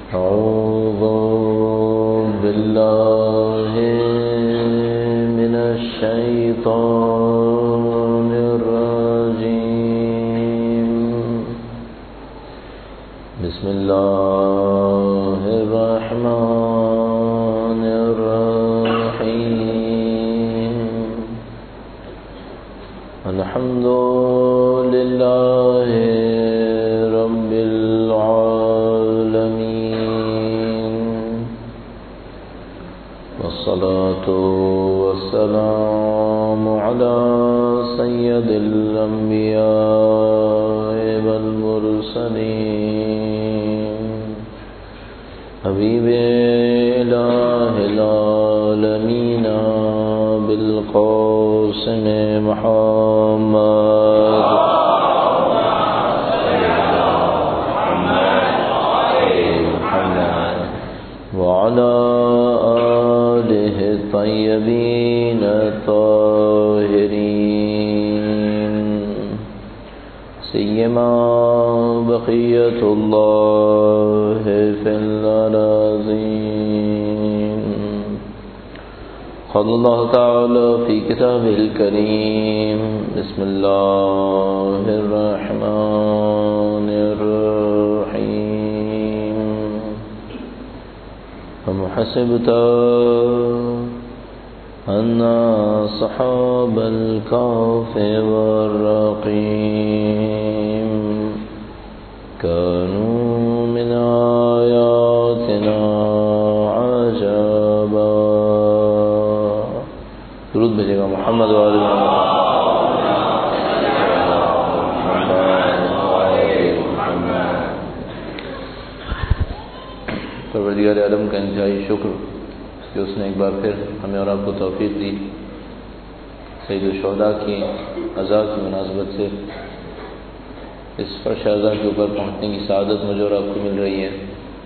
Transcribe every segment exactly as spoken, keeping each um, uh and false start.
أعوذ بالله من الشيطان الرجيم. بسم الله الرحمن الرحيم. الحمد لله رب العالمين، والصلاة والسلام على سيد الأنبياء والمرسلين، حبيب إله العالمين بالقاسم محمد وعلى آله الطيبين الطاهرين، سيما بقية الله في الأراضين. قال الله تعالى في كتابه الكريم: بسم الله الرحمن الرحيم. أم حسبت أن أصحاب الكهف والرقيم كانوا من آياتنا عجبا. درود بھیجے گا محمد وآلہ محمد. پروردگار عالم کا انتہائی شکر کہ اس نے ایک بار پھر ہمیں اور آپ کو توفیق دی سید الشہداء کی عزا کی مناسبت سے اس فرش عزا کے اوپر پہنچنے کی سعادت مجھے اور آپ کو مل رہی ہے.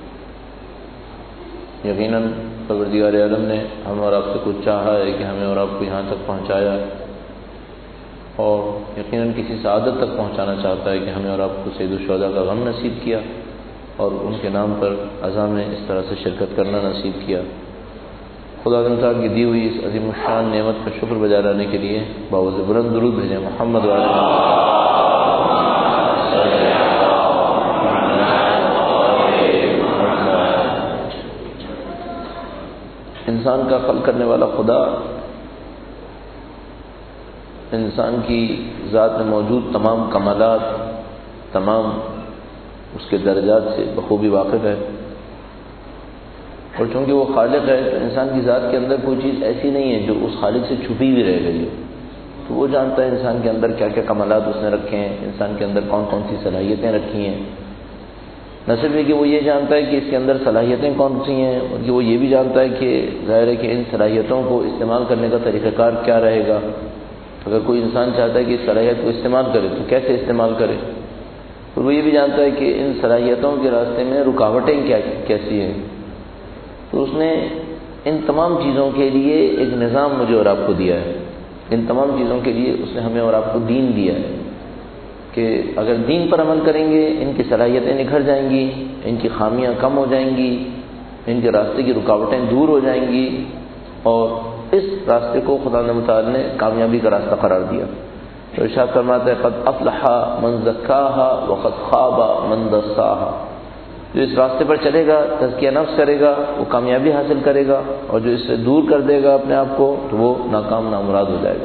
یقیناً پروردگار عالم نے ہم اور آپ سے کچھ چاہا ہے کہ ہمیں اور آپ کو یہاں تک پہنچایا، اور یقیناً کسی سعادت تک پہنچانا چاہتا ہے کہ ہمیں اور آپ کو سید الشہداء کا غم نصیب کیا اور ان کے نام پر عزا میں اس طرح سے شرکت کرنا نصیب کیا. خدا تعالیٰ کی دی ہوئی اس عظیم الشان نعمت کا شکر بجا لانے کے لیے باوجود بلند درود بھیجیں محمد وعلیہ انسان کا خلق کرنے والا خدا انسان کی ذات میں موجود تمام کمالات، تمام اس کے درجات سے بخوبی واقف ہے، اور چونکہ وہ خالق ہے تو انسان کی ذات کے اندر کوئی چیز ایسی نہیں ہے جو اس خالق سے چھپی ہوئی رہ گئی ہو. تو وہ جانتا ہے انسان کے اندر کیا کیا کمالات اس نے رکھے ہیں، انسان کے اندر کون کون سی صلاحیتیں رکھی ہیں. نہ صرف یہ کہ وہ یہ جانتا ہے کہ اس کے اندر صلاحیتیں کون سی ہیں، بلکہ وہ یہ بھی جانتا ہے کہ ظاہر ہے کہ ان صلاحیتوں کو استعمال کرنے کا طریقہ کار کیا رہے گا. اگر کوئی انسان چاہتا ہے کہ اس صلاحیت کو استعمال کرے تو کیسے استعمال کرے. اور وہ یہ بھی جانتا ہے کہ ان صلاحیتوں کے راستے میں رکاوٹیں کیا کیسی ہیں. تو اس نے ان تمام چیزوں کے لیے ایک نظام مجھے اور آپ کو دیا ہے. ان تمام چیزوں کے لیے اس نے ہمیں اور آپ کو دین دیا ہے کہ اگر دین پر عمل کریں گے ان کی صلاحیتیں نکھر جائیں گی، ان کی خامیاں کم ہو جائیں گی، ان کے راستے کی رکاوٹیں دور ہو جائیں گی، اور اس راستے کو خدا متعال نے کامیابی کا راستہ قرار دیا. تو ارشاد فرماتا ہے: قد افلح من زکاہا وقد خاب من دساہا. جو اس راستے پر چلے گا، تزکیہ نفس کرے گا، وہ کامیابی حاصل کرے گا، اور جو اس سے دور کر دے گا اپنے آپ کو تو وہ ناکام نامراد ہو جائے گا.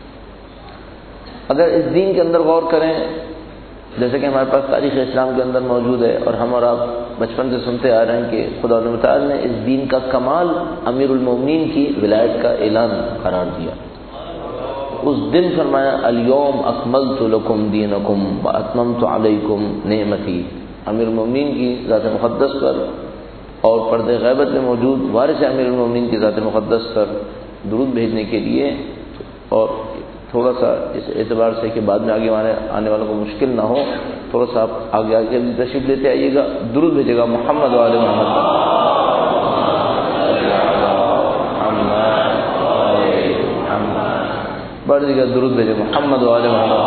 اگر اس دین کے اندر غور کریں، جیسے کہ ہمارے پاس تاریخ اسلام کے اندر موجود ہے اور ہم اور آپ بچپن سے سنتے آ رہے ہیں کہ خدا تعالی نے اس دین کا کمال امیر المومنین کی ولایت کا اعلان قرار دیا. اس دن فرمایا: الیوم اکملت لکم دینکم واتممت علیکم نعمتی. امیر المومنین کی ذات مقدس پر اور پردے غیبت میں موجود وارث امیر المومنین کی ذات مقدس پر درود بھیجنے کے لیے، اور تھوڑا سا اس اعتبار سے کہ بعد میں آگے آنے والوں کو مشکل نہ ہو، تھوڑا سا آپ آگے آگے تشریف لیتے آئیے گا، درود بھیجے گا محمد وآلہ محمد. بڑھ دیجیے گا درود بھیجے محمد وآلہ محمد.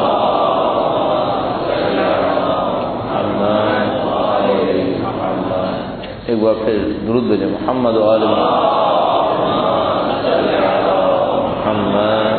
ایک بار پھر درود بھیجیں محمد و آل محمد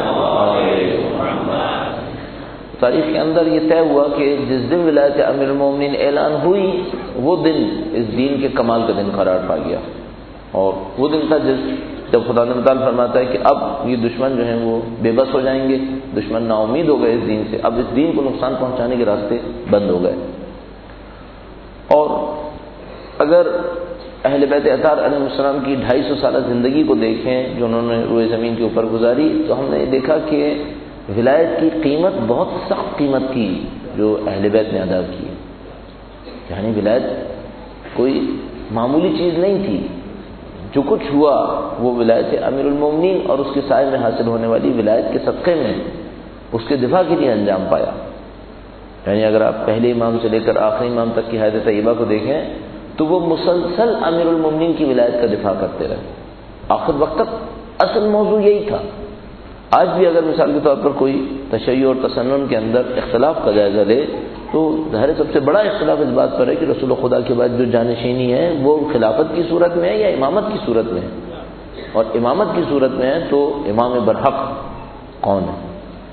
تاریخ کے اندر یہ طے ہوا کہ جس دن ولایت امیر المومنین اعلان ہوئی وہ دن اس دین کے کمال کا دن قرار پا گیا، اور وہ دن تھا جس جب خدا نے تعالیٰ فرماتا ہے کہ اب یہ دشمن جو ہیں وہ بے بس ہو جائیں گے، دشمن نا امید ہو گئے اس دین سے، اب اس دین کو نقصان پہنچانے کے راستے بند ہو گئے۔ اور اگر اہل بیت اطہار علیہ السلام کی ڈھائی سو سالہ زندگی کو دیکھیں جو انہوں نے روئے زمین کے اوپر گزاری، تو ہم نے دیکھا کہ ولایت کی قیمت بہت سخت قیمت کی جو اہل بیت نے ادا کی، یعنی ولایت کوئی معمولی چیز نہیں تھی۔ جو کچھ ہوا وہ ولایت امیر المومنین اور اس کے سائے میں حاصل ہونے والی ولایت کے صدقے میں اس کے دفاع کے لیے انجام پایا۔ یعنی اگر آپ پہلے امام سے لے کر آخری امام تک کی حیات طیبہ کو دیکھیں تو وہ مسلسل امیر المومنین کی ولایت کا دفاع کرتے رہے آخر وقت تک۔ اصل موضوع یہی تھا۔ آج بھی اگر مثال کے طور پر کوئی تشیع اور تسنن کے اندر اختلاف کا جائزہ لے تو ظاہر سب سے بڑا اختلاف اس بات پر ہے کہ رسول خدا کے بعد جو جانشینی ہے وہ خلافت کی صورت میں ہے یا امامت کی صورت میں ہے، اور امامت کی صورت میں ہے تو امام برحق کون ہے۔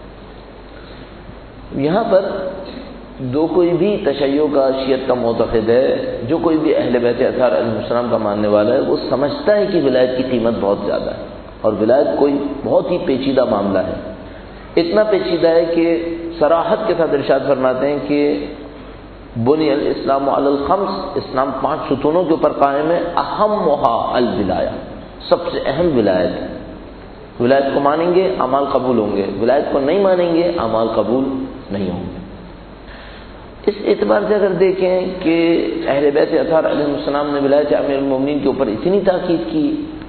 یہاں پر جو کوئی بھی تشیع کا شیعت کا معتقد ہے، جو کوئی بھی اہل بیت اطہار علیہ السلام کا ماننے والا ہے، وہ سمجھتا ہے کہ ولایت کی قیمت بہت زیادہ ہے، اور ولایت کوئی بہت ہی پیچیدہ معاملہ ہے۔ اتنا پیچیدہ ہے کہ صراحت کے ساتھ ارشاد فرماتے ہیں کہ بنی الاسلام علی الخمس، اسلام پانچ ستونوں کے اوپر قائم ہے، اہمھا الولایہ، سب سے اہم ولایت ہے۔ ولایت کو مانیں گے اعمال قبول ہوں گے، ولایت کو نہیں مانیں گے اعمال قبول نہیں ہوں گے۔ اس اعتبار سے اگر دیکھیں کہ اہل بیت اطہار علیہ السلام نے ولایت امیر المومنین کے اوپر اتنی تاکید کی،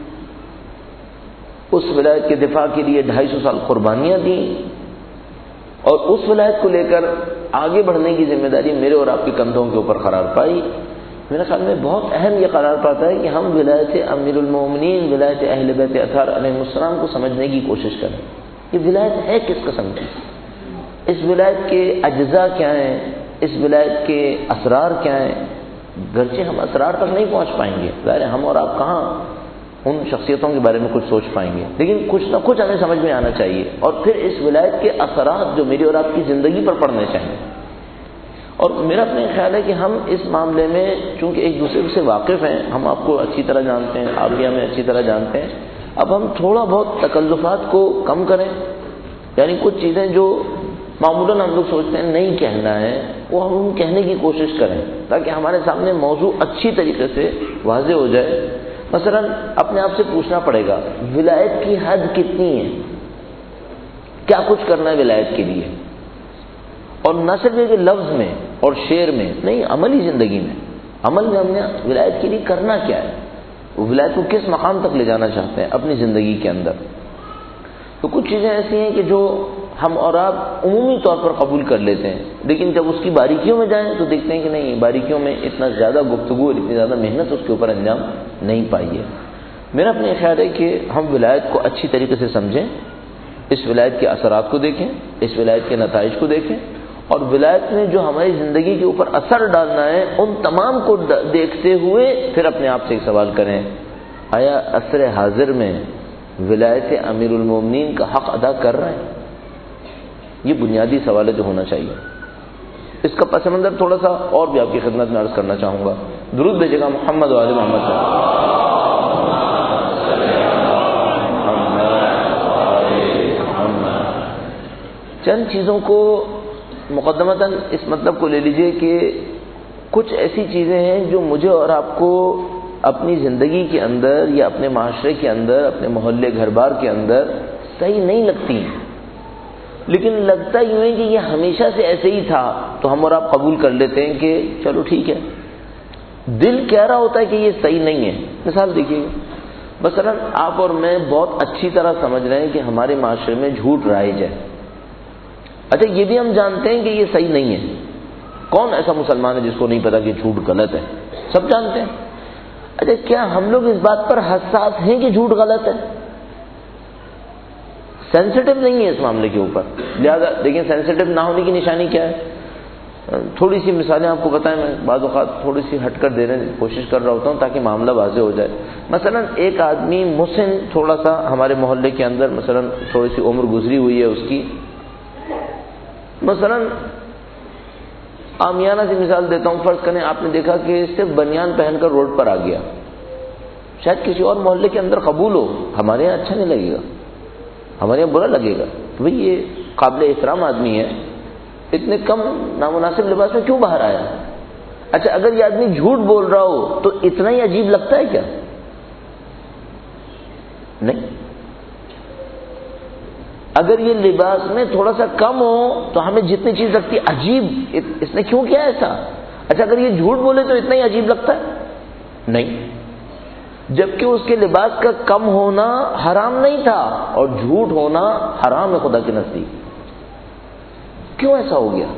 اس ولایت کے دفاع کے لیے ڈھائی سو سال قربانیاں دیں، اور اس ولایت کو لے کر آگے بڑھنے کی ذمہ داری میرے اور آپ کے کندھوں کے اوپر قرار پائی، میرے خیال میں بہت اہم یہ قرار پاتا ہے کہ ہم ولایت امیر المومنین، ولایت اہل بیت اطہار علیہ السلام کو سمجھنے کی کوشش کریں۔ یہ ولایت ہے کس قسم کی، اس ولایت کے اجزاء کیا ہیں، اس ولایت کے اسرار کیا ہیں۔ گرچہ ہم اسرار تک نہیں پہنچ پائیں گے، ظاہر ہم اور آپ کہاں ان شخصیتوں کے بارے میں کچھ سوچ پائیں گے، لیکن کچھ نہ کچھ ہمیں سمجھ میں آنا چاہیے، اور پھر اس ولایت کے اثرات جو میری اور آپ کی زندگی پر پڑنے چاہیے۔ اور میرا اپنا خیال ہے کہ ہم اس معاملے میں چونکہ ایک دوسرے سے واقف ہیں، ہم آپ کو اچھی طرح جانتے ہیں، آپ بھی ہمیں اچھی طرح جانتے ہیں، اب ہم تھوڑا بہت تکلفات کو کم کریں، یعنی کچھ چیزیں جو معمولاً ہم لوگ سوچتے ہیں نہیں کہنا ہے وہ ہم کہنے کی کوشش کریں تاکہ ہمارے سامنے موضوع اچھی طریقے سے واضح ہو جائے۔ مثلا اپنے آپ سے پوچھنا پڑے گا ولایت کی حد کتنی ہے، کیا کچھ کرنا ہے ولایت کے لیے، اور نہ صرف یہ کہ لفظ میں اور شعر میں نہیں، عملی زندگی میں، عمل میں ہم نے ولایت کے لیے کرنا کیا ہے، وہ ولایت کو کس مقام تک لے جانا چاہتے ہیں اپنی زندگی کے اندر۔ تو کچھ چیزیں ایسی ہیں کہ جو ہم اور آپ عمومی طور پر قبول کر لیتے ہیں، لیکن جب اس کی باریکیوں میں جائیں تو دیکھتے ہیں کہ نہیں، باریکیوں میں اتنا زیادہ گفتگو اور اتنی زیادہ محنت اس کے اوپر انجام نہیں پائی ہے۔ میرا اپنا خیال ہے کہ ہم ولایت کو اچھی طریقے سے سمجھیں، اس ولایت کے اثرات کو دیکھیں، اس ولایت کے نتائج کو دیکھیں، اور ولایت نے جو ہماری زندگی کے اوپر اثر ڈالنا ہے ان تمام کو دیکھتے ہوئے پھر اپنے آپ سے ایک سوال کریں، آیا عصر حاضر میں ولایت امیر المومنین کا حق ادا کر رہے ہیں؟ یہ بنیادی سوال ہے جو ہونا چاہیے۔ اس کا پس منظر تھوڑا سا اور بھی آپ کی خدمت میں عرض کرنا چاہوں گا۔ درود بھیجے گا محمد و آل محمد صلی اللہ علیہ وسلم۔ چند چیزوں کو مقدمتاً اس مطلب کو لے لیجئے کہ کچھ ایسی چیزیں ہیں جو مجھے اور آپ کو اپنی زندگی کے اندر یا اپنے معاشرے کے اندر، اپنے محلے گھر بار کے اندر صحیح نہیں لگتی، لیکن لگتا یوں ہے کہ یہ ہمیشہ سے ایسے ہی تھا تو ہم اور آپ قبول کر لیتے ہیں کہ چلو ٹھیک ہے۔ دل کہہ رہا ہوتا ہے کہ یہ صحیح نہیں ہے۔ مثال دیکھیے، مثلا آپ اور میں بہت اچھی طرح سمجھ رہے ہیں کہ ہمارے معاشرے میں جھوٹ رائج ہے، اچھا یہ بھی ہم جانتے ہیں کہ یہ صحیح نہیں ہے۔ کون ایسا مسلمان ہے جس کو نہیں پتا کہ جھوٹ غلط ہے؟ سب جانتے ہیں۔ اچھا کیا ہم لوگ اس بات پر حساس ہیں کہ جھوٹ غلط ہے؟ سینسیٹیو نہیں ہے اس معاملے کے اوپر، لہذا دیکھیں سینسیٹیو نہ ہونے کی نشانی کیا ہے؟ تھوڑی سی مثالیں آپ کو بتائیں، میں بعض اوقات تھوڑی سی ہٹ کر دینے کی کوشش کر رہا ہوتا ہوں تاکہ معاملہ واضح ہو جائے. مثلا ایک آدمی مسن تھوڑا سا ہمارے محلے کے اندر مثلا تھوڑی سی عمر گزری ہوئی ہے اس کی، مثلا عامیانہ سی مثال دیتا ہوں، فرض کریں آپ نے دیکھا کہ صرف بنیان پہن کر روڈ پر آ گیا، شاید کسی اور محلے کے اندر قبول ہو، ہمارے یہاں اچھا نہیں لگے گا، ہمارے یہاں برا لگے گا کہ بھئی یہ قابل احترام آدمی ہے، اتنے کم نامناسب لباس میں کیوں باہر آیا. اچھا اگر یہ آدمی جھوٹ بول رہا ہو تو اتنا ہی عجیب لگتا ہے کیا؟ نہیں. اگر یہ لباس میں تھوڑا سا کم ہو تو ہمیں جتنی چیز لگتی ہے عجیب، اس نے کیوں کیا ایسا. اچھا اگر یہ جھوٹ بولے تو اتنا ہی عجیب لگتا ہے؟ نہیں. جبکہ اس کے لباس کا کم ہونا حرام نہیں تھا اور جھوٹ ہونا حرام ہے خدا کے نزدیک. کیوں ایسا ہو گیا؟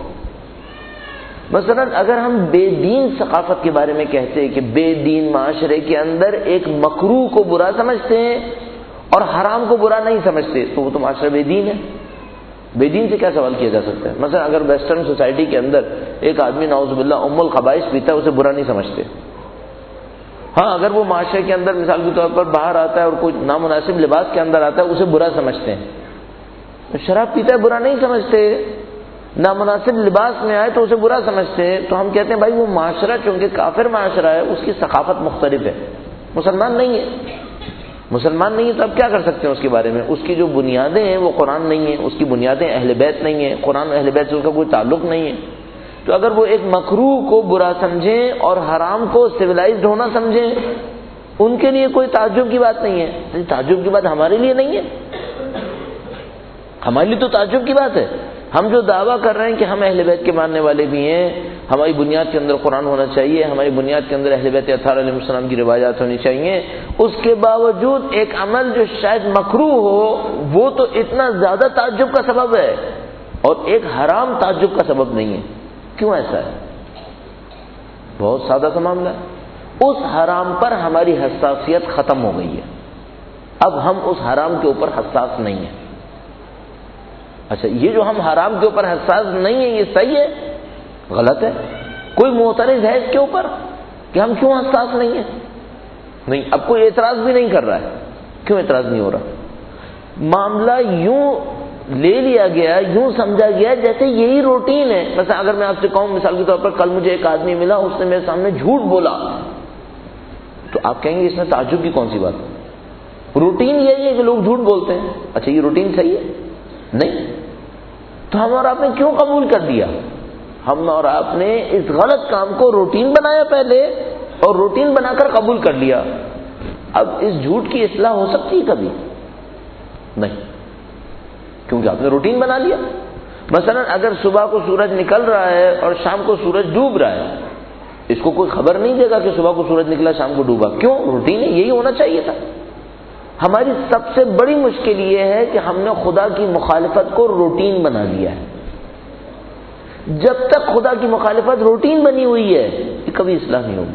مثلا اگر ہم بے دین ثقافت کے بارے میں کہتے ہیں کہ بے دین معاشرے کے اندر ایک مکروہ کو برا سمجھتے ہیں اور حرام کو برا نہیں سمجھتے تو وہ تو معاشرہ بے دین ہے. بے دین سے کیا سوال کیا جا سکتا ہے؟ مثلا اگر ویسٹرن سوسائٹی کے اندر ایک آدمی نعوذ باللہ ام الخبائث پیتا ہے اسے برا نہیں سمجھتے. ہاں اگر وہ معاشرے کے اندر مثال کے طور پر باہر آتا ہے اور کوئی نامناسب لباس کے اندر آتا ہے اسے برا سمجھتے ہیں. شراب پیتا ہے برا نہیں سمجھتے، نامناسب لباس میں آئے تو اسے برا سمجھتے ہیں. تو ہم کہتے ہیں بھائی وہ معاشرہ چونکہ کافر معاشرہ ہے اس کی ثقافت مختلف ہے، مسلمان نہیں ہے. مسلمان نہیں ہے تو اب کیا کر سکتے ہیں اس کے بارے میں؟ اس کی جو بنیادیں ہیں وہ قرآن نہیں ہیں، اس کی بنیادیں اہل بیت نہیں ہیں، قرآن و اہل بیت سے اس کا کوئی تعلق نہیں ہے. تو اگر وہ ایک مکروہ کو برا سمجھیں اور حرام کو سویلائزڈ ہونا سمجھیں ان کے لیے کوئی تعجب کی بات نہیں ہے. تعجب کی بات ہمارے لیے نہیں ہے، ہمارے لیے تو تعجب کی بات ہے. ہم جو دعویٰ کر رہے ہیں کہ ہم اہل بیت کے ماننے والے بھی ہیں، ہماری بنیاد کے اندر قرآن ہونا چاہیے، ہماری بنیاد کے اندر اہل بیت اطہار علیہ السلام کی روایات ہونی چاہیے، اس کے باوجود ایک عمل جو شاید مکروہ ہو وہ تو اتنا زیادہ تعجب کا سبب ہے اور ایک حرام تعجب کا سبب نہیں ہے. کیوں ایسا ہے؟ بہت سادہ سا معاملہ ہے. اس حرام پر ہماری حساسیت ختم ہو گئی ہے، اب ہم اس حرام کے اوپر حساس نہیں ہیں. اچھا یہ جو ہم حرام کے اوپر حساس نہیں ہیں یہ صحیح ہے غلط ہے؟ کوئی معترض ہے اس کے اوپر کہ ہم کیوں حساس نہیں ہیں؟ نہیں. اب کوئی اعتراض بھی نہیں کر رہا ہے. کیوں اعتراض نہیں ہو رہا؟ معاملہ یوں لے لیا گیا، یوں سمجھا گیا جیسے یہی روٹین ہے. مثلا اگر میں آپ سے کہوں مثال کے طور پر کل مجھے ایک آدمی ملا اس نے میرے سامنے جھوٹ بولا تو آپ کہیں گے اس میں تعجب کی کون سی بات ہے؟ روٹین یہی ہے کہ لوگ جھوٹ بولتے ہیں. اچھا یہ روٹین صحیح ہے؟ نہیں. تو ہم اور آپ نے کیوں قبول کر دیا؟ ہم اور آپ نے اس غلط کام کو روٹین بنایا پہلے اور روٹین بنا کر قبول کر لیا. اب اس جھوٹ کی اصلاح ہو سکتی ہے کبھی؟ نہیں، کیونکہ آپ نے روٹین بنا لیا. مثلا اگر صبح کو سورج نکل رہا ہے اور شام کو سورج ڈوب رہا ہے، اس کو کوئی خبر نہیں دے گا کہ صبح کو سورج نکلا شام کو ڈوبا. کیوں؟ روٹین ہے، یہی ہونا چاہیے تھا. ہماری سب سے بڑی مشکل یہ ہے کہ ہم نے خدا کی مخالفت کو روٹین بنا لیا ہے. جب تک خدا کی مخالفت روٹین بنی ہوئی ہے یہ کبھی اصلاح نہیں ہوگی.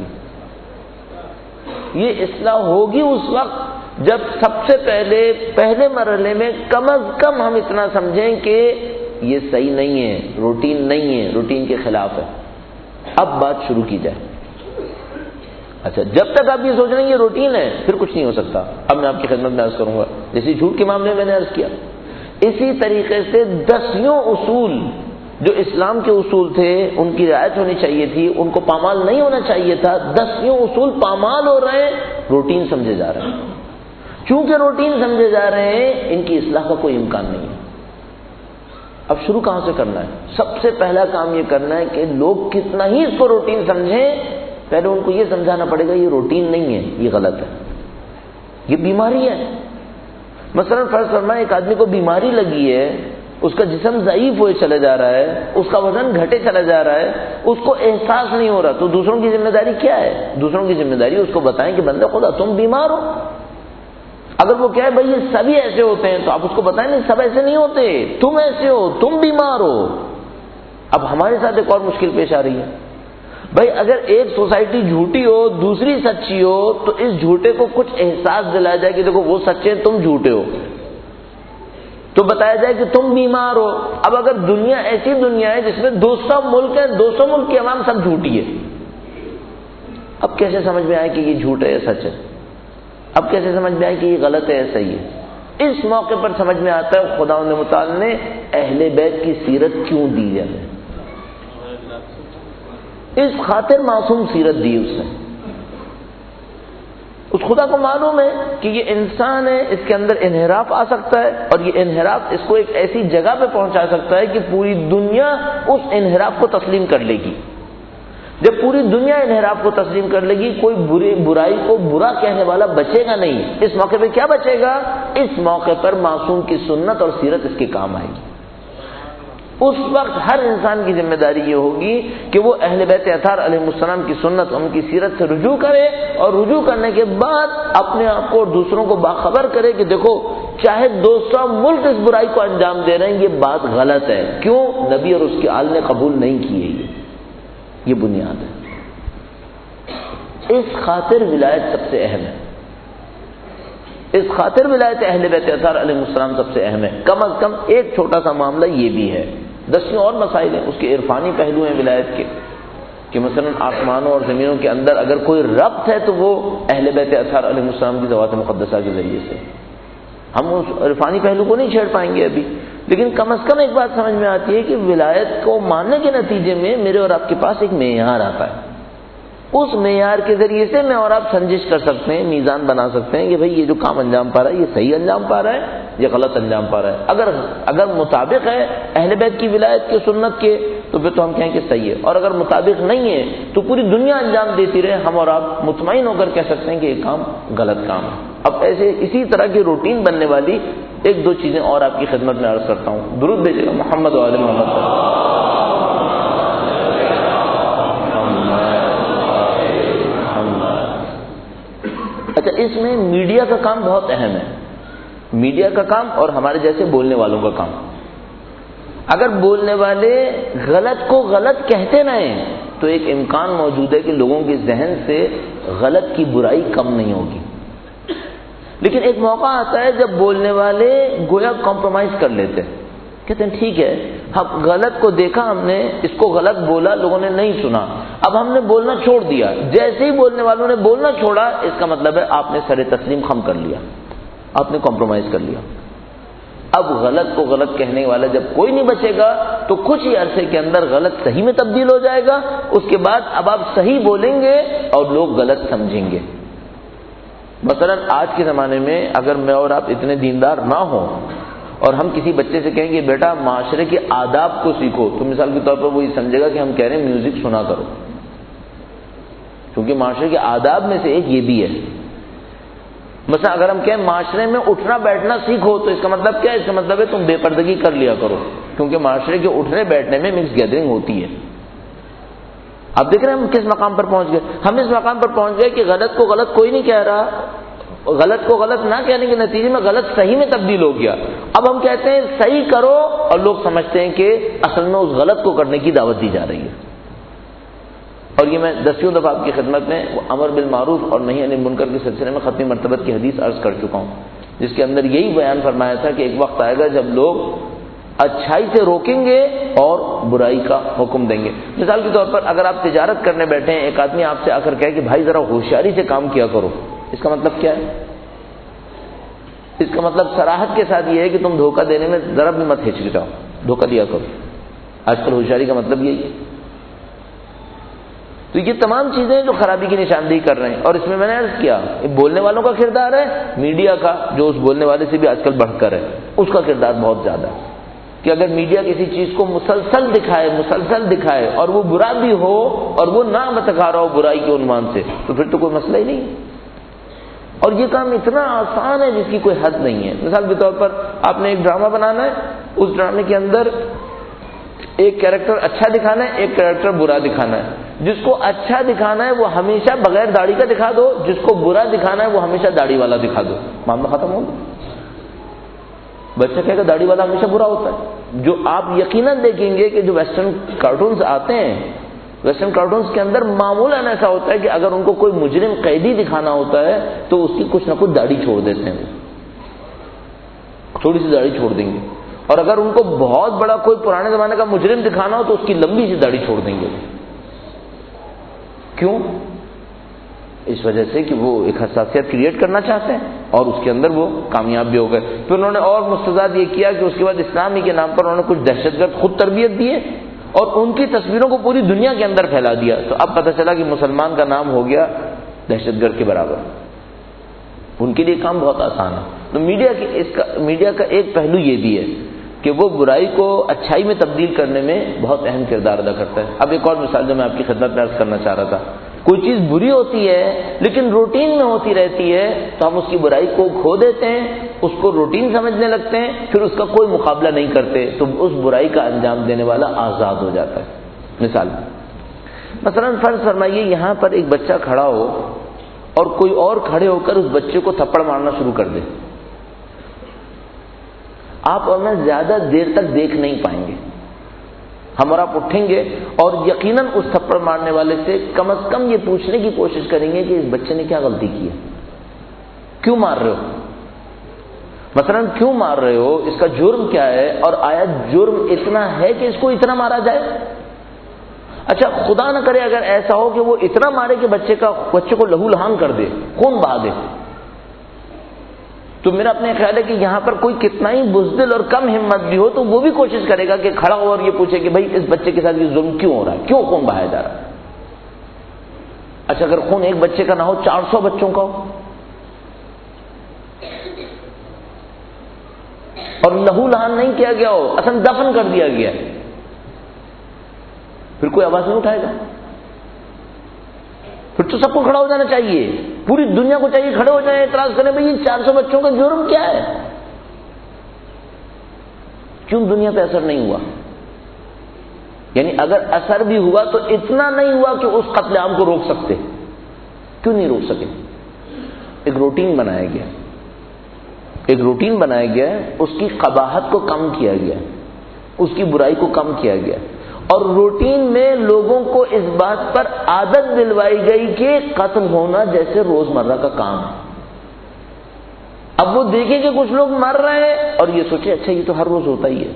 یہ اصلاح ہوگی اس وقت جب سب سے پہلے پہلے مرحلے میں کم از کم ہم اتنا سمجھیں کہ یہ صحیح نہیں ہے، روٹین نہیں ہے، روٹین کے خلاف ہے. اب بات شروع کی جائے. اچھا جب تک آپ یہ سوچ رہے ہیں یہ روٹین ہے پھر کچھ نہیں ہو سکتا. اب میں آپ کی خدمت میں عرض کروں گا جیسے جھوٹ کے معاملے میں نے عرض کیا، اسی طریقے سے دسیوں اصول جو اسلام کے اصول تھے ان کی رعایت ہونی چاہیے تھی، ان کو پامال نہیں ہونا چاہیے تھا. دسیوں اصول پامال ہو رہے ہیں، روٹین سمجھے جا رہے ہیں. چونکہ روٹین سمجھے جا رہے ہیں ان کی اصلاح کا کوئی امکان نہیں ہے. اب شروع کہاں سے کرنا ہے؟ سب سے پہلا کام یہ کرنا ہے کہ لوگ کتنا ہی اس کو روٹین سمجھیں، پہلے ان کو یہ سمجھانا پڑے گا یہ روٹین نہیں ہے، یہ غلط ہے، یہ بیماری ہے. مثلا فرض فرمائے ایک آدمی کو بیماری لگی ہے، اس کا جسم ضعیف ہوئے چلے جا رہا ہے، اس کا وزن گھٹے چلا جا رہا ہے، اس کو احساس نہیں ہو رہا، تو دوسروں کی ذمہ داری کیا ہے؟ دوسروں کی ذمہ داری اس کو بتائیں کہ بندہ خدا تم بیمار ہو. اگر وہ کہے بھائی یہ سبھی ایسے ہوتے ہیں تو آپ اس کو بتائیں نہیں سب ایسے نہیں ہوتے، تم ایسے ہو، تم بیمار ہو. اب ہمارے ساتھ ایک اور مشکل پیش آ رہی ہے. بھائی اگر ایک سوسائٹی جھوٹی ہو دوسری سچی ہو تو اس جھوٹے کو کچھ احساس دلایا جائے کہ دیکھو وہ سچے ہیں تم جھوٹے ہو، تو بتایا جائے کہ تم بیمار ہو. اب اگر دنیا ایسی دنیا ہے جس میں دو سو ملک ہیں، دو سو ملک کی عوام سب جھوٹی ہے، اب کیسے سمجھ میں آئے کہ یہ جھوٹ ہے یا سچ ہے؟ اب کیسے سمجھ میں آئے کہ یہ غلط ہے یا صحیح ہے؟ اس موقع پر سمجھ میں آتا ہے خداوند متعال نے اہل بیت کی سیرت کیوں دی ہے. اس خاطر معصوم سیرت دی اس نے. اس خدا کو معلوم ہے کہ یہ انسان ہے، اس کے اندر انحراف آ سکتا ہے، اور یہ انحراف اس کو ایک ایسی جگہ پہ پہنچا سکتا ہے کہ پوری دنیا اس انحراف کو تسلیم کر لے گی. جب پوری دنیا انحراف کو تسلیم کر لے گی، کوئی برے برائی کو برا کہنے والا بچے گا نہیں. اس موقع پہ کیا بچے گا؟ اس موقع پر معصوم کی سنت اور سیرت اس کے کام آئے گی. اس وقت ہر انسان کی ذمہ داری یہ ہوگی کہ وہ اہل بیت اطہار علیہ السلام کی سنت، ان کی سیرت سے رجوع کرے، اور رجوع کرنے کے بعد اپنے آپ کو اور دوسروں کو باخبر کرے کہ دیکھو چاہے دو سو ملک اس برائی کو انجام دے رہے ہیں، یہ بات غلط ہے. کیوں؟ نبی اور اس کی آل نے قبول نہیں کی ہے. یہ یہ بنیاد ہے. اس خاطر ولایت سب سے اہم ہے. اس خاطر ولایت اہل بیت اطہار علیہ السلام سب سے اہم ہے. کم از کم ایک چھوٹا سا معاملہ یہ بھی ہے. دسیوں اور مسائل ہیں، اس کے عرفانی پہلو ہیں ولایت کے، کہ مثلا آسمانوں اور زمینوں کے اندر اگر کوئی ربط ہے تو وہ اہل بیت اطہار علیہ السلام کی ذوات مقدسہ کے ذریعے سے. ہم اس عرفانی پہلو کو نہیں چھیڑ پائیں گے ابھی، لیکن کم از کم ایک بات سمجھ میں آتی ہے کہ ولایت کو ماننے کے نتیجے میں میرے اور آپ کے پاس ایک معیار آتا ہے. اس معیار کے ذریعے سے میں اور آپ سنجش کر سکتے ہیں، میزان بنا سکتے ہیں کہ بھئی یہ جو کام انجام پا رہا ہے یہ صحیح انجام پا رہا ہے، یہ غلط انجام پا رہا ہے. اگر اگر مطابق ہے اہل بیت کی ولایت کے سنت کے تو پھر تو ہم کہیں کہ صحیح ہے، اور اگر مطابق نہیں ہے تو پوری دنیا انجام دیتی رہے، ہم اور آپ مطمئن ہو کر کہہ سکتے ہیں کہ یہ کام غلط کام ہے. اب ایسے اسی طرح کی روٹین بننے والی ایک دو چیزیں اور آپ کی خدمت میں عرض کرتا ہوں. درود بھیجیے گا محمد و آل محمد صلی اللہ علیہ وسلم. اچھا، اس میں میڈیا کا کام بہت اہم ہے. میڈیا کا کام اور ہمارے جیسے بولنے والوں کا کام. اگر بولنے والے غلط کو غلط کہتے رہیں تو ایک امکان موجود ہے کہ لوگوں کے ذہن سے غلط کی برائی کم نہیں ہوگی. لیکن ایک موقع آتا ہے جب بولنے والے گویا کمپرومائز کر لیتے ہیں، کہتے ہیں ٹھیک ہے ہم غلط کو دیکھا، ہم نے اس کو غلط بولا، لوگوں نے نہیں سنا، اب ہم نے بولنا چھوڑ دیا. جیسے ہی بولنے والوں نے بولنا چھوڑا، اس کا مطلب ہے آپ نے سر تسلیم خم کر لیا، آپ نے کمپرومائز کر لیا. اب غلط کو غلط کہنے والا جب کوئی نہیں بچے گا تو کچھ ہی عرصے کے اندر غلط صحیح میں تبدیل ہو جائے گا. اس کے بعد اب آپ صحیح بولیں گے اور لوگ غلط سمجھیں گے. مثلا آج کے زمانے میں اگر میں اور آپ اتنے دیندار نہ ہوں اور ہم کسی بچے سے کہیں گے بیٹا معاشرے کے آداب کو سیکھو، تو مثال کے طور پر وہ یہ سمجھے گا کہ ہم کہہ رہے ہیں میوزک سنا کرو، کیونکہ معاشرے کے آداب میں سے ایک یہ بھی ہے. مثلا اگر ہم کہیں معاشرے میں اٹھنا بیٹھنا سیکھو، تو اس کا مطلب کیا ہے؟ اس کا مطلب ہے تم بے پردگی کر لیا کرو، کیونکہ معاشرے کے اٹھنے بیٹھنے میں مکس گیدرنگ ہوتی ہے. آپ دیکھ رہے ہیں ہم کس مقام پر پہنچ گئے. ہم اس مقام پر پہنچ گئے کہ غلط کو غلط کوئی نہیں کہہ رہا، غلط کو غلط نہ کہنے کے نتیجے میں غلط صحیح میں تبدیل ہو گیا. اب ہم کہتے ہیں صحیح کرو، اور لوگ سمجھتے ہیں کہ اصل میں اس غلط کو کرنے کی دعوت دی جا رہی ہے. اور یہ میں دسیوں دفعہ آپ کی خدمت میں امر بالمعروف اور نہی عن المنکر کے سلسلے میں ختم مرتبت کی حدیث عرض کر چکا ہوں، جس کے اندر یہی بیان فرمایا تھا کہ ایک وقت آئے گا جب لوگ اچھائی سے روکیں گے اور برائی کا حکم دیں گے. مثال کے طور پر اگر آپ تجارت کرنے بیٹھے ہیں، ایک آدمی آپ سے آ کر کہے کہ بھائی ذرا ہوشیاری سے کام کیا کرو، اس کا مطلب کیا ہے؟ اس کا مطلب صراحت کے ساتھ یہ ہے کہ تم دھوکہ دینے میں ذرا بھی مت ہچکچاؤ، دھوکہ دیا کرو. آج کل ہوشیاری کا مطلب یہی ہے. تو یہ تمام چیزیں جو خرابی کی نشاندہی کر رہے ہیں، اور اس میں میں نے عرض کیا بولنے والوں کا کردار ہے، میڈیا کا جو اس بولنے والے سے بھی آج کل بڑھ کر ہے، اس کا کردار بہت زیادہ ہے. کہ اگر میڈیا کسی چیز کو مسلسل دکھائے مسلسل دکھائے اور وہ برا بھی ہو اور وہ نہ بتکا رہا ہو برائی کے عنوان سے، تو پھر تو کوئی مسئلہ ہی نہیں. اور یہ کام اتنا آسان ہے جس کی کوئی حد نہیں ہے. مثال کے طور پر آپ نے ایک ڈرامہ بنانا ہے، اس ڈرامے کے اندر ایک کیریکٹر اچھا دکھانا ہے، ایک کیریکٹر برا دکھانا ہے. جس کو اچھا دکھانا ہے وہ ہمیشہ بغیر داڑھی کا دکھا دو، جس کو برا دکھانا ہے وہ ہمیشہ داڑھی والا دکھا دو، معاملہ ختم ہو گیا. بچہ کہے گا داڑھی والا ہمیشہ برا ہوتا ہے. جو آپ یقیناً دیکھیں گے کہ جو ویسٹرن کارٹونز آتے ہیں، ویسٹرن کارٹونز کے اندر معمولاً ایسا ہوتا ہے کہ اگر ان کو کوئی مجرم قیدی دکھانا ہوتا ہے تو اس کی کچھ نہ کچھ داڑھی چھوڑ دیتے ہیں، تھوڑی سی داڑھی چھوڑ دیں گے. اور اگر ان کو بہت بڑا کوئی پرانے زمانے کا مجرم دکھانا ہو تو اس کی لمبی سی داڑھی چھوڑ دیں گے. کیوں؟ اس وجہ سے کہ وہ ایک حساسیت کریٹ کرنا چاہتے ہیں اور اس کے اندر وہ کامیاب بھی ہو گئے. پھر انہوں نے اور مستضاد یہ کیا کہ اس کے بعد اسلامی کے نام پر انہوں نے کچھ دہشت گرد خود تربیت دیے اور ان کی تصویروں کو پوری دنیا کے اندر پھیلا دیا. تو اب پتہ چلا کہ مسلمان کا نام ہو گیا دہشت گرد کے برابر. ان کے لیے کام بہت آسان ہے. تو میڈیا کی اس کا میڈیا کا ایک پہلو یہ بھی ہے کہ وہ برائی کو اچھائی میں تبدیل کرنے میں بہت اہم کردار ادا کرتا ہے. اب ایک اور مثال جو میں آپ کی خدمت میں عرض کرنا چاہ رہا تھا, کوئی چیز بری ہوتی ہے لیکن روٹین میں ہوتی رہتی ہے تو ہم اس کی برائی کو کھو دیتے ہیں, اس کو روٹین سمجھنے لگتے ہیں, پھر اس کا کوئی مقابلہ نہیں کرتے تو اس برائی کا انجام دینے والا آزاد ہو جاتا ہے. مثال مثلا فرض فرمائیے یہاں پر ایک بچہ کھڑا ہو اور کوئی اور کھڑے ہو کر اس بچے کو تھپڑ مارنا شروع کر دے. آپ اور میں زیادہ دیر تک دیکھ نہیں پائیں گے, ہم اور آپ اٹھیں گے اور یقیناً اس تھپڑ مارنے والے سے کم از کم یہ پوچھنے کی کوشش کریں گے کہ اس بچے نے کیا غلطی کی ہے, کیوں مار رہے ہو, مثلا کیوں مار رہے ہو, اس کا جرم کیا ہے, اور آیا جرم اتنا ہے کہ اس کو اتنا مارا جائے. اچھا خدا نہ کرے اگر ایسا ہو کہ وہ اتنا مارے کہ بچے کا بچے کو لہو لہان کر دے, خون بہا دے, تو میرا اپنے خیال ہے کہ یہاں پر کوئی کتنا ہی بزدل اور کم ہمت بھی ہو تو وہ بھی کوشش کرے گا کہ کھڑا ہو اور یہ پوچھے کہ بھائی اس بچے کے ساتھ یہ ظلم کیوں ہو رہا ہے, کیوں خون بہایا جا رہا ہے. اچھا اگر خون ایک بچے کا نہ ہو, چار سو بچوں کا ہو اور لہو لہان نہیں کیا گیا ہو, اصل دفن کر دیا گیا ہے, پھر کوئی آواز نہیں اٹھائے گا. پھر تو سب کو کھڑا ہو جانا چاہیے, پوری دنیا کو چاہیے کھڑے ہو جائیں, اعتراض کریں بھائی یہ چار سو بچوں کا جرم کیا ہے, کیوں دنیا پہ اثر نہیں ہوا. یعنی اگر اثر بھی ہوا تو اتنا نہیں ہوا کہ اس قتل عام کو روک سکتے, کیوں نہیں روک سکے. ایک روٹین بنایا گیا, ایک روٹین بنایا گیا, اس کی قباحت کو کم کیا گیا, اس کی برائی کو کم کیا گیا, اور روٹین میں لوگوں کو اس بات پر عادت دلوائی گئی کہ قتل ہونا جیسے روزمرہ کا کام ہے. اب وہ دیکھیں کہ کچھ لوگ مر رہے ہیں اور یہ سوچے اچھا یہ تو ہر روز ہوتا ہی ہے,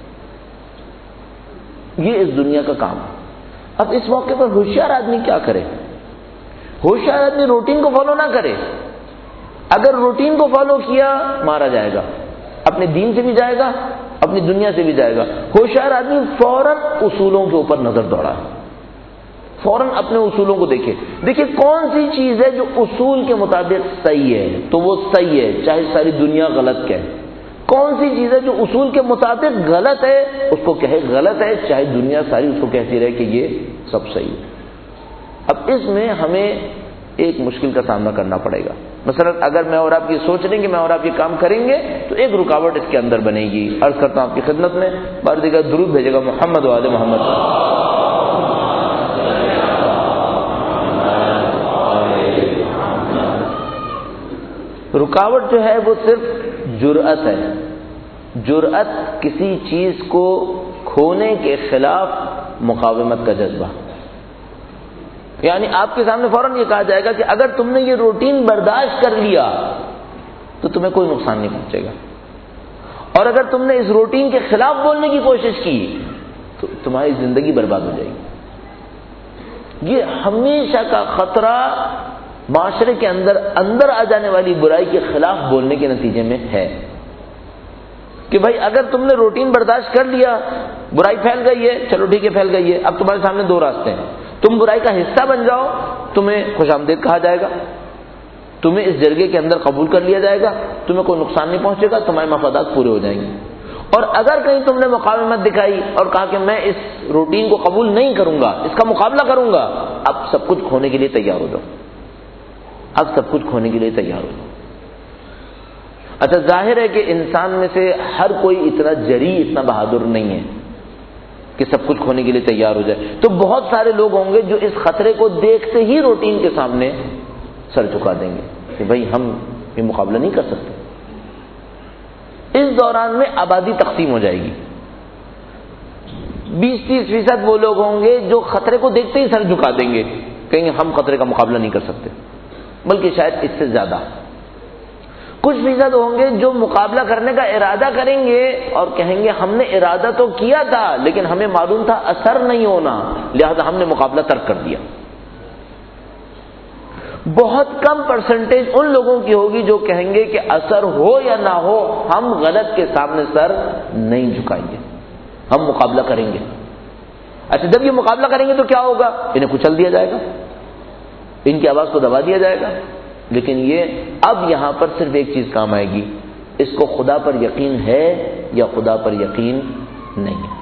یہ اس دنیا کا کام ہے. اب اس موقع پر ہوشیار آدمی کیا کرے؟ ہوشیار آدمی روٹین کو فالو نہ کرے. اگر روٹین کو فالو کیا مارا جائے گا, اپنے دین سے بھی جائے گا, اپنی دنیا سے بھی جائے گا. ہوشیار آدمی فوراً اصولوں کے اوپر نظر دوڑائے, فوراً اپنے اصولوں کو دیکھے. دیکھیں کون سی چیز ہے جو اصول کے مطابق صحیح ہے تو وہ صحیح ہے چاہے ساری دنیا غلط کہے, کون سی چیز ہے جو اصول کے مطابق غلط ہے اس کو کہے غلط ہے چاہے دنیا ساری اس کو کہتی رہے کہ یہ سب صحیح ہے. اب اس میں ہمیں ایک مشکل کا سامنا کرنا پڑے گا. مثلا اگر میں اور آپ یہ سوچ رہے ہیں کہ میں اور آپ یہ کام کریں گے تو ایک رکاوٹ اس کے اندر بنے گی. عرض کرتا ہوں آپ کی خدمت میں, بار دیگر درود بھیجے گا محمد و آل محمد. رکاوٹ جو ہے وہ صرف جرأت ہے, جرأت کسی چیز کو کھونے کے خلاف مقاومت کا جذبہ. یعنی آپ کے سامنے فوراً یہ کہا جائے گا کہ اگر تم نے یہ روٹین برداشت کر لیا تو تمہیں کوئی نقصان نہیں پہنچے گا, اور اگر تم نے اس روٹین کے خلاف بولنے کی کوشش کی تو تمہاری زندگی برباد ہو جائے گی. یہ ہمیشہ کا خطرہ معاشرے کے اندر اندر آ جانے والی برائی کے خلاف بولنے کے نتیجے میں ہے کہ بھائی اگر تم نے روٹین برداشت کر لیا, برائی پھیل گئی ہے, چلو ٹھیک ہے پھیل گئی ہے, اب تمہارے سامنے دو راستے ہیں. تم برائی کا حصہ بن جاؤ, تمہیں خوش آمدید کہا جائے گا, تمہیں اس جرگے کے اندر قبول کر لیا جائے گا, تمہیں کوئی نقصان نہیں پہنچے گا, تمہارے مفادات پورے ہو جائیں گے. اور اگر کہیں تم نے مقاومت دکھائی اور کہا کہ میں اس روٹین کو قبول نہیں کروں گا, اس کا مقابلہ کروں گا, اب سب کچھ کھونے کے لیے تیار ہو جاؤ, اب سب کچھ کھونے کے لیے تیار ہو جاؤ. اچھا ظاہر ہے کہ انسان میں سے ہر کوئی اتنا جری, اتنا بہادر نہیں ہے کہ سب کچھ کھونے کے لیے تیار ہو جائے. تو بہت سارے لوگ ہوں گے جو اس خطرے کو دیکھتے ہی روٹین کے سامنے سر جھکا دیں گے کہ بھائی ہم یہ مقابلہ نہیں کر سکتے. اس دوران میں آبادی تقسیم ہو جائے گی. بیس تیس فیصد وہ لوگ ہوں گے جو خطرے کو دیکھتے ہی سر جھکا دیں گے, کہیں گے ہم خطرے کا مقابلہ نہیں کر سکتے, بلکہ شاید اس سے زیادہ. کچھ فیصد ہوں گے جو مقابلہ کرنے کا ارادہ کریں گے اور کہیں گے ہم نے ارادہ تو کیا تھا لیکن ہمیں معلوم تھا اثر نہیں ہونا، لہذا ہم نے مقابلہ ترک کر دیا۔ بہت کم پرسنٹیج ان لوگوں کی ہوگی جو کہیں گے کہ اثر ہو یا نہ ہو ہم غلط کے سامنے سر نہیں جھکائیں گے، ہم مقابلہ کریں گے۔ اچھا، جب یہ مقابلہ کریں گے تو کیا ہوگا؟ انہیں کچل دیا جائے گا، ان کی آواز کو دبا دیا جائے گا۔ لیکن یہ اب یہاں پر صرف ایک چیز کام آئے گی، اس کو خدا پر یقین ہے یا خدا پر یقین نہیں ہے۔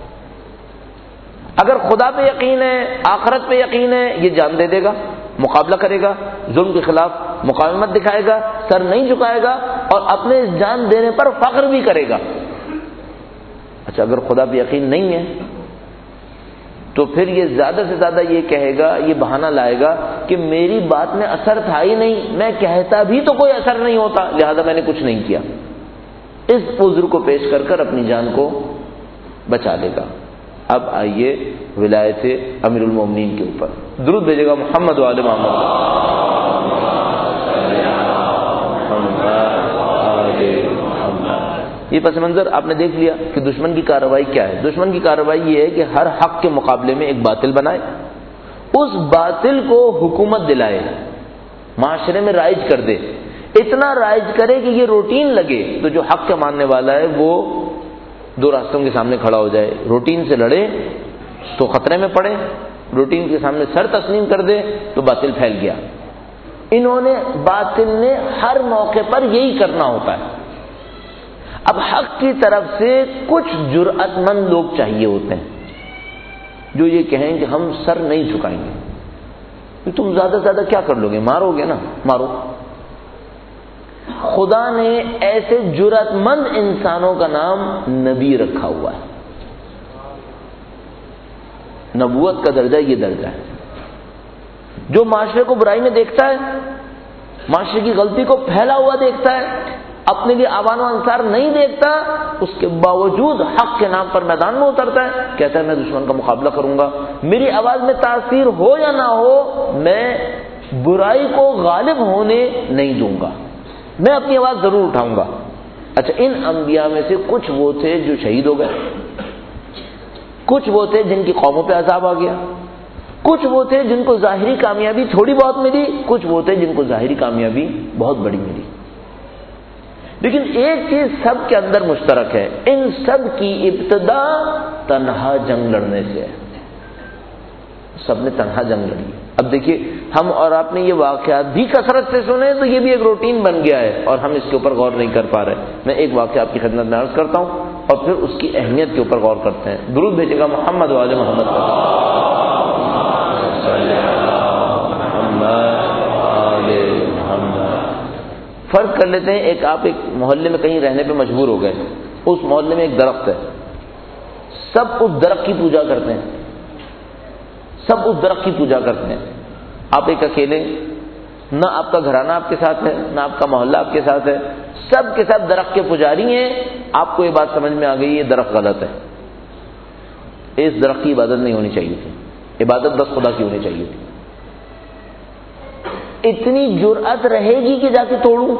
اگر خدا پہ یقین ہے، آخرت پہ یقین ہے، یہ جان دے دے گا، مقابلہ کرے گا، ظلم کے خلاف مقاومت دکھائے گا، سر نہیں جھکائے گا اور اپنے جان دینے پر فخر بھی کرے گا۔ اچھا، اگر خدا پہ یقین نہیں ہے تو پھر یہ زیادہ سے زیادہ یہ کہے گا، یہ بہانہ لائے گا کہ میری بات میں اثر تھا ہی نہیں، میں کہتا بھی تو کوئی اثر نہیں ہوتا، لہذا میں نے کچھ نہیں کیا۔ اس عذر کو پیش کر کر اپنی جان کو بچا لے گا۔ اب آئیے ولایت امیر المومنین کے اوپر درود بھیجے گا محمد وآل محمد۔ یہ پس منظر آپ نے دیکھ لیا کہ دشمن کی کارروائی کیا ہے۔ دشمن کی کارروائی یہ ہے کہ ہر حق کے مقابلے میں ایک باطل بنائے، اس باطل کو حکومت دلائے، معاشرے میں رائج کر دے، اتنا رائج کرے کہ یہ روٹین لگے، تو جو حق کا ماننے والا ہے وہ دو راستوں کے سامنے کھڑا ہو جائے، روٹین سے لڑے تو خطرے میں پڑے، روٹین کے سامنے سر تسلیم کر دے تو باطل پھیل گیا۔ انہوں نے باطل نے ہر موقع پر یہی کرنا ہوتا ہے۔ اب حق کی طرف سے کچھ جرأت مند لوگ چاہیے ہوتے ہیں جو یہ کہیں کہ ہم سر نہیں جھکائیں گے۔ تم زیادہ سے زیادہ کیا کر لو گے؟ مارو گے نا، مارو۔ خدا نے ایسے جرأت مند انسانوں کا نام نبی رکھا ہوا ہے۔ نبوت کا درجہ یہ درجہ ہے جو معاشرے کو برائی میں دیکھتا ہے، معاشرے کی غلطی کو پھیلا ہوا دیکھتا ہے، اپنے لیے آوان و انصار نہیں دیکھتا، اس کے باوجود حق کے نام پر میدان میں اترتا ہے، کہتا ہے میں دشمن کا مقابلہ کروں گا، میری آواز میں تاثیر ہو یا نہ ہو، میں برائی کو غالب ہونے نہیں دوں گا، میں اپنی آواز ضرور اٹھاؤں گا۔ اچھا، ان انبیاء میں سے کچھ وہ تھے جو شہید ہو گئے، کچھ وہ تھے جن کی قوموں پہ عذاب آ گیا، کچھ وہ تھے جن کو ظاہری کامیابی تھوڑی بہت ملی، کچھ وہ تھے جن کو ظاہری کامیابی بہت بڑی ملی۔ لیکن ایک چیز سب کے اندر مشترک ہے، ان سب کی ابتدا تنہا جنگ لڑنے سے ہے، سب نے تنہا جنگ لڑی۔ اب دیکھیے، ہم اور آپ نے یہ واقعات بھی کثرت سے سنے تو یہ بھی ایک روٹین بن گیا ہے اور ہم اس کے اوپر غور نہیں کر پا رہے۔ میں ایک واقعہ آپ کی خدمت میں عرض کرتا ہوں اور پھر اس کی اہمیت کے اوپر غور کرتے ہیں۔ درود بھیجے گا محمد وآل محمد۔ فرض کر لیتے ہیں ایک آپ ایک محلے میں کہیں رہنے پہ مجبور ہو گئے، اس محلے میں ایک درخت ہے، سب اس درخت کی پوجا کرتے ہیں، سب اس درخت کی پوجا کرتے ہیں، آپ ایک اکیلے، نہ آپ کا گھرانہ آپ کے ساتھ ہے، نہ آپ کا محلہ آپ کے ساتھ ہے، سب کے سب درخت کے پجاری ہیں۔ آپ کو یہ بات سمجھ میں آ گئی یہ درخت غلط ہے، اس درخت کی عبادت نہیں ہونی چاہیے تھی، عبادت بس خدا کی ہونی چاہیے تھی۔ اتنی جرأت رہے گی کہ جا کے توڑوں؟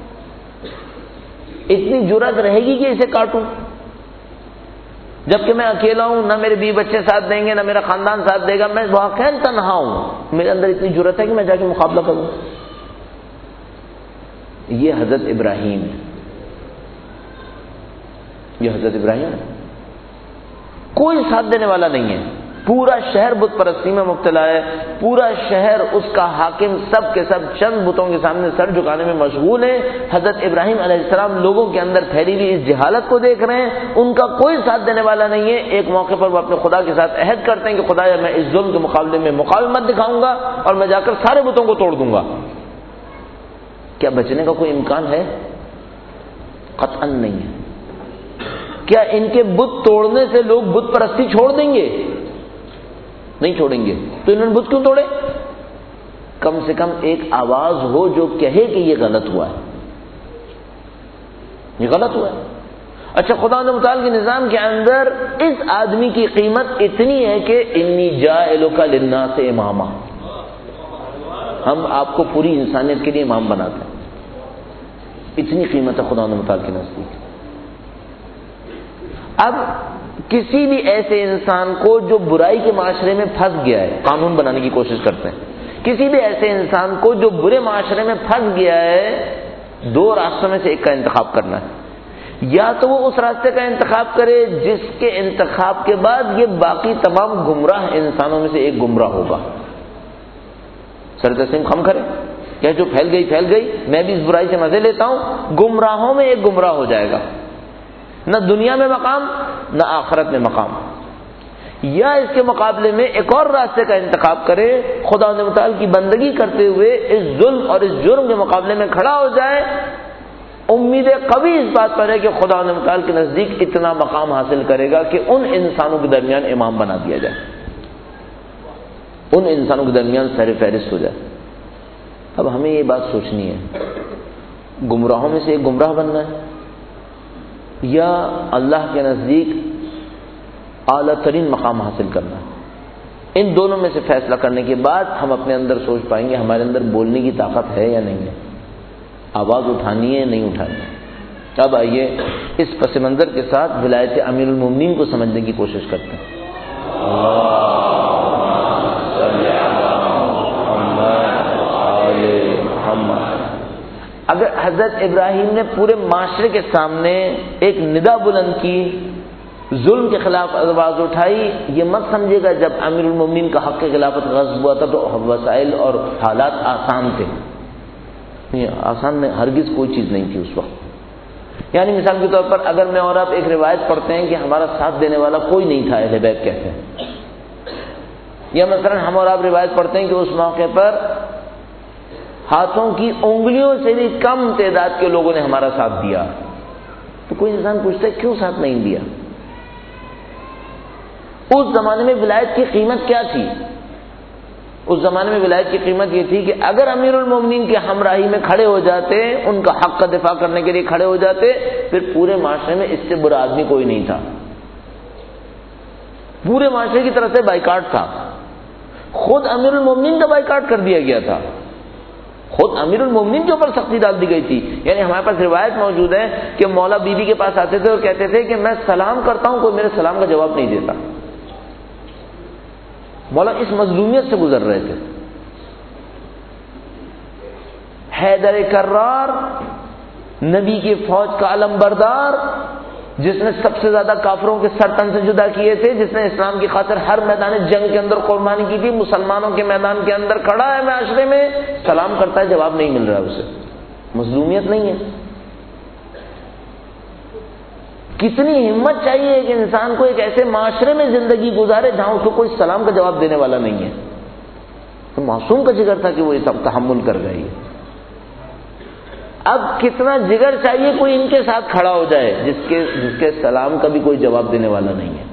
اتنی جرأت رہے گی کہ اسے کاٹوں؟ جبکہ میں اکیلا ہوں، نہ میرے بیوی بچے ساتھ دیں گے، نہ میرا خاندان ساتھ دے گا، میں واقعاً تنہا ہوں، میرے اندر اتنی جرأت ہے کہ میں جا کے مقابلہ کروں۔ یہ حضرت ابراہیم ہے، یہ حضرت ابراہیم ہے، کوئی ساتھ دینے والا نہیں ہے، پورا شہر بت پرستی میں مبتلا ہے، پورا شہر، اس کا حاکم، سب کے سب چند بتوں کے سامنے سر جھکانے میں مشغول ہیں۔ حضرت ابراہیم علیہ السلام لوگوں کے اندر پھیلی ہوئی اس جہالت کو دیکھ رہے ہیں، ان کا کوئی ساتھ دینے والا نہیں ہے۔ ایک موقع پر وہ اپنے خدا کے ساتھ عہد کرتے ہیں کہ خدایا میں اس ظلم کے مقابلے میں مقاومت دکھاؤں گا اور میں جا کر سارے بتوں کو توڑ دوں گا۔ کیا بچنے کا کوئی امکان ہے؟ قطعاً نہیں ہے۔ کیا ان کے بت توڑنے سے لوگ بت پرستی چھوڑ دیں گے؟ نہیں چھوڑیں گے۔ تو انہوں نے بت کیوں توڑے؟ کم سے کم ایک آواز ہو جو کہے کہ یہ غلط ہوا ہے، یہ غلط ہوا ہے۔ اچھا، خدا متعال کے نظام کے اندر اس آدمی کی قیمت اتنی ہے کہ انی جاعلک للناس اماما، ہم آپ کو پوری انسانیت کے لیے امام بناتے ہیں۔ اتنی قیمت ہے خدا متعال کے نزدیک۔ اب کسی بھی ایسے انسان کو جو برائی کے معاشرے میں پھنس گیا ہے، قانون بنانے کی کوشش کرتے ہیں، کسی بھی ایسے انسان کو جو برے معاشرے میں پھنس گیا ہے، دو راستوں میں سے ایک کا انتخاب کرنا ہے۔ یا تو وہ اس راستے کا انتخاب کرے جس کے انتخاب کے بعد یہ باقی تمام گمراہ انسانوں میں سے ایک گمراہ ہوگا۔ سر تسلیم خم کرے کہ جو پھیل گئی پھیل گئی، میں بھی اس برائی سے مزے لیتا ہوں، گمراہوں میں ایک گمراہ ہو جائے گا، نہ دنیا میں مقام نہ آخرت میں مقام۔ یا اس کے مقابلے میں ایک اور راستے کا انتخاب کرے، خدا متعال کی بندگی کرتے ہوئے اس ظلم اور اس جرم کے مقابلے میں کھڑا ہو جائے، امید قوی اس بات پر ہے کہ خدا متعال کے نزدیک اتنا مقام حاصل کرے گا کہ ان انسانوں کے درمیان امام بنا دیا جائے، ان انسانوں کے درمیان سر فہرست ہو جائے۔ اب ہمیں یہ بات سوچنی ہے، گمراہوں میں سے ایک گمراہ بننا ہے یا اللہ کے نزدیک اعلیٰ ترین مقام حاصل کرنا ہے؟ ان دونوں میں سے فیصلہ کرنے کے بعد ہم اپنے اندر سوچ پائیں گے ہمارے اندر بولنے کی طاقت ہے یا نہیں ہے، آواز اٹھانی ہے نہیں اٹھانی ہے۔ اب آئیے اس پس منظر کے ساتھ ولایت امیر المومنین کو سمجھنے کی کوشش کرتے ہیں۔ اگر حضرت ابراہیم نے پورے معاشرے کے سامنے ایک ندا بلند کی، ظلم کے خلاف آواز اٹھائی، یہ مت سمجھے گا جب امیر المومنین کا حق خلافت غصب ہوا تھا تو وسائل اور حالات آسان تھے، آسان میں ہرگز کوئی چیز نہیں تھی اس وقت۔ یعنی مثال کے طور پر اگر میں اور آپ ایک روایت پڑھتے ہیں کہ ہمارا ساتھ دینے والا کوئی نہیں تھا، اہل بیت کہتے ہیں، یا مثلا ہم اور آپ روایت پڑھتے ہیں کہ اس موقع پر ہاتھوں کی انگلیوں سے بھی کم تعداد کے لوگوں نے ہمارا ساتھ دیا، تو کوئی انسان پوچھتا ہے کیوں ساتھ نہیں دیا؟ اس زمانے میں ولایت کی قیمت کیا تھی؟ اس زمانے میں ولایت کی قیمت یہ تھی کہ اگر امیر المومنین کے ہمراہی میں کھڑے ہو جاتے، ان کا حق کا دفاع کرنے کے لیے کھڑے ہو جاتے، پھر پورے معاشرے میں اس سے برا آدمی کوئی نہیں تھا، پورے معاشرے کی طرف سے بائیکاٹ تھا، خود امیر المومنین کا بائیکاٹ کر دیا گیا تھا، خود امیر المومنین کے اوپر سختی ڈال دی گئی تھی۔ یعنی ہمارے پاس روایت موجود ہے کہ مولا بی بی کے پاس آتے تھے اور کہتے تھے کہ میں سلام کرتا ہوں، کوئی میرے سلام کا جواب نہیں دیتا۔ مولا اس مظلومیت سے گزر رہے تھے۔ حیدر کرار، نبی کی فوج کا علم بردار، جس نے سب سے زیادہ کافروں کے سر تن سے جدا کیے تھے، جس نے اسلام کی خاطر ہر میدان جنگ کے اندر قربانی کی تھی، مسلمانوں کے میدان کے اندر کھڑا ہے معاشرے میں، سلام کرتا ہے، جواب نہیں مل رہا اسے، مظلومیت نہیں ہے؟ کتنی ہمت چاہیے ایک انسان کو ایک ایسے معاشرے میں زندگی گزارے جہاں اس کو کوئی سلام کا جواب دینے والا نہیں ہے۔ تو معصوم کا جگر تھا کہ وہ یہ سب تحمل کر گئی۔ اب کتنا جگر چاہیے کوئی ان کے ساتھ کھڑا ہو جائے جس کے جس کے سلام کا بھی کوئی جواب دینے والا نہیں ہے؟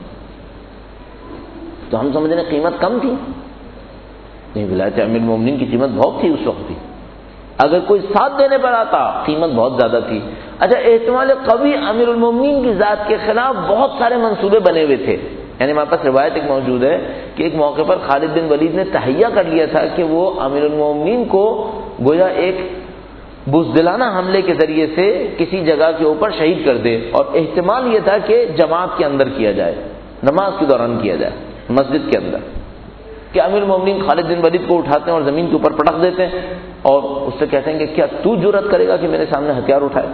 تو ہم سمجھ رہے ہیں قیمت کم تھی؟ نہیں، ولایت امیر المومنین کی قیمت بہت تھی اس وقت بھی۔ اگر کوئی ساتھ دینے پر آتا قیمت بہت زیادہ تھی۔ اچھا، احتمال قوی امیر المومنین کی ذات کے خلاف بہت سارے منصوبے بنے ہوئے تھے۔ یعنی ہمارے پاس روایت ایک موجود ہے کہ ایک موقع پر خالد بن ولید نے تہیہ کر لیا تھا کہ وہ امیر المومنین کو گویا ایک بزدلانہ حملے کے ذریعے سے کسی جگہ کے اوپر شہید کر دے، اور احتمال یہ تھا کہ جماعت کے اندر کیا جائے، نماز کے دوران کیا جائے مسجد کے اندر، کہ امیر المومنین خالد بن ولید کو اٹھاتے ہیں اور زمین کے اوپر پٹک دیتے ہیں اور اس سے کہتے ہیں کہ کیا تو جرأت کرے گا کہ میرے سامنے ہتھیار اٹھائے؟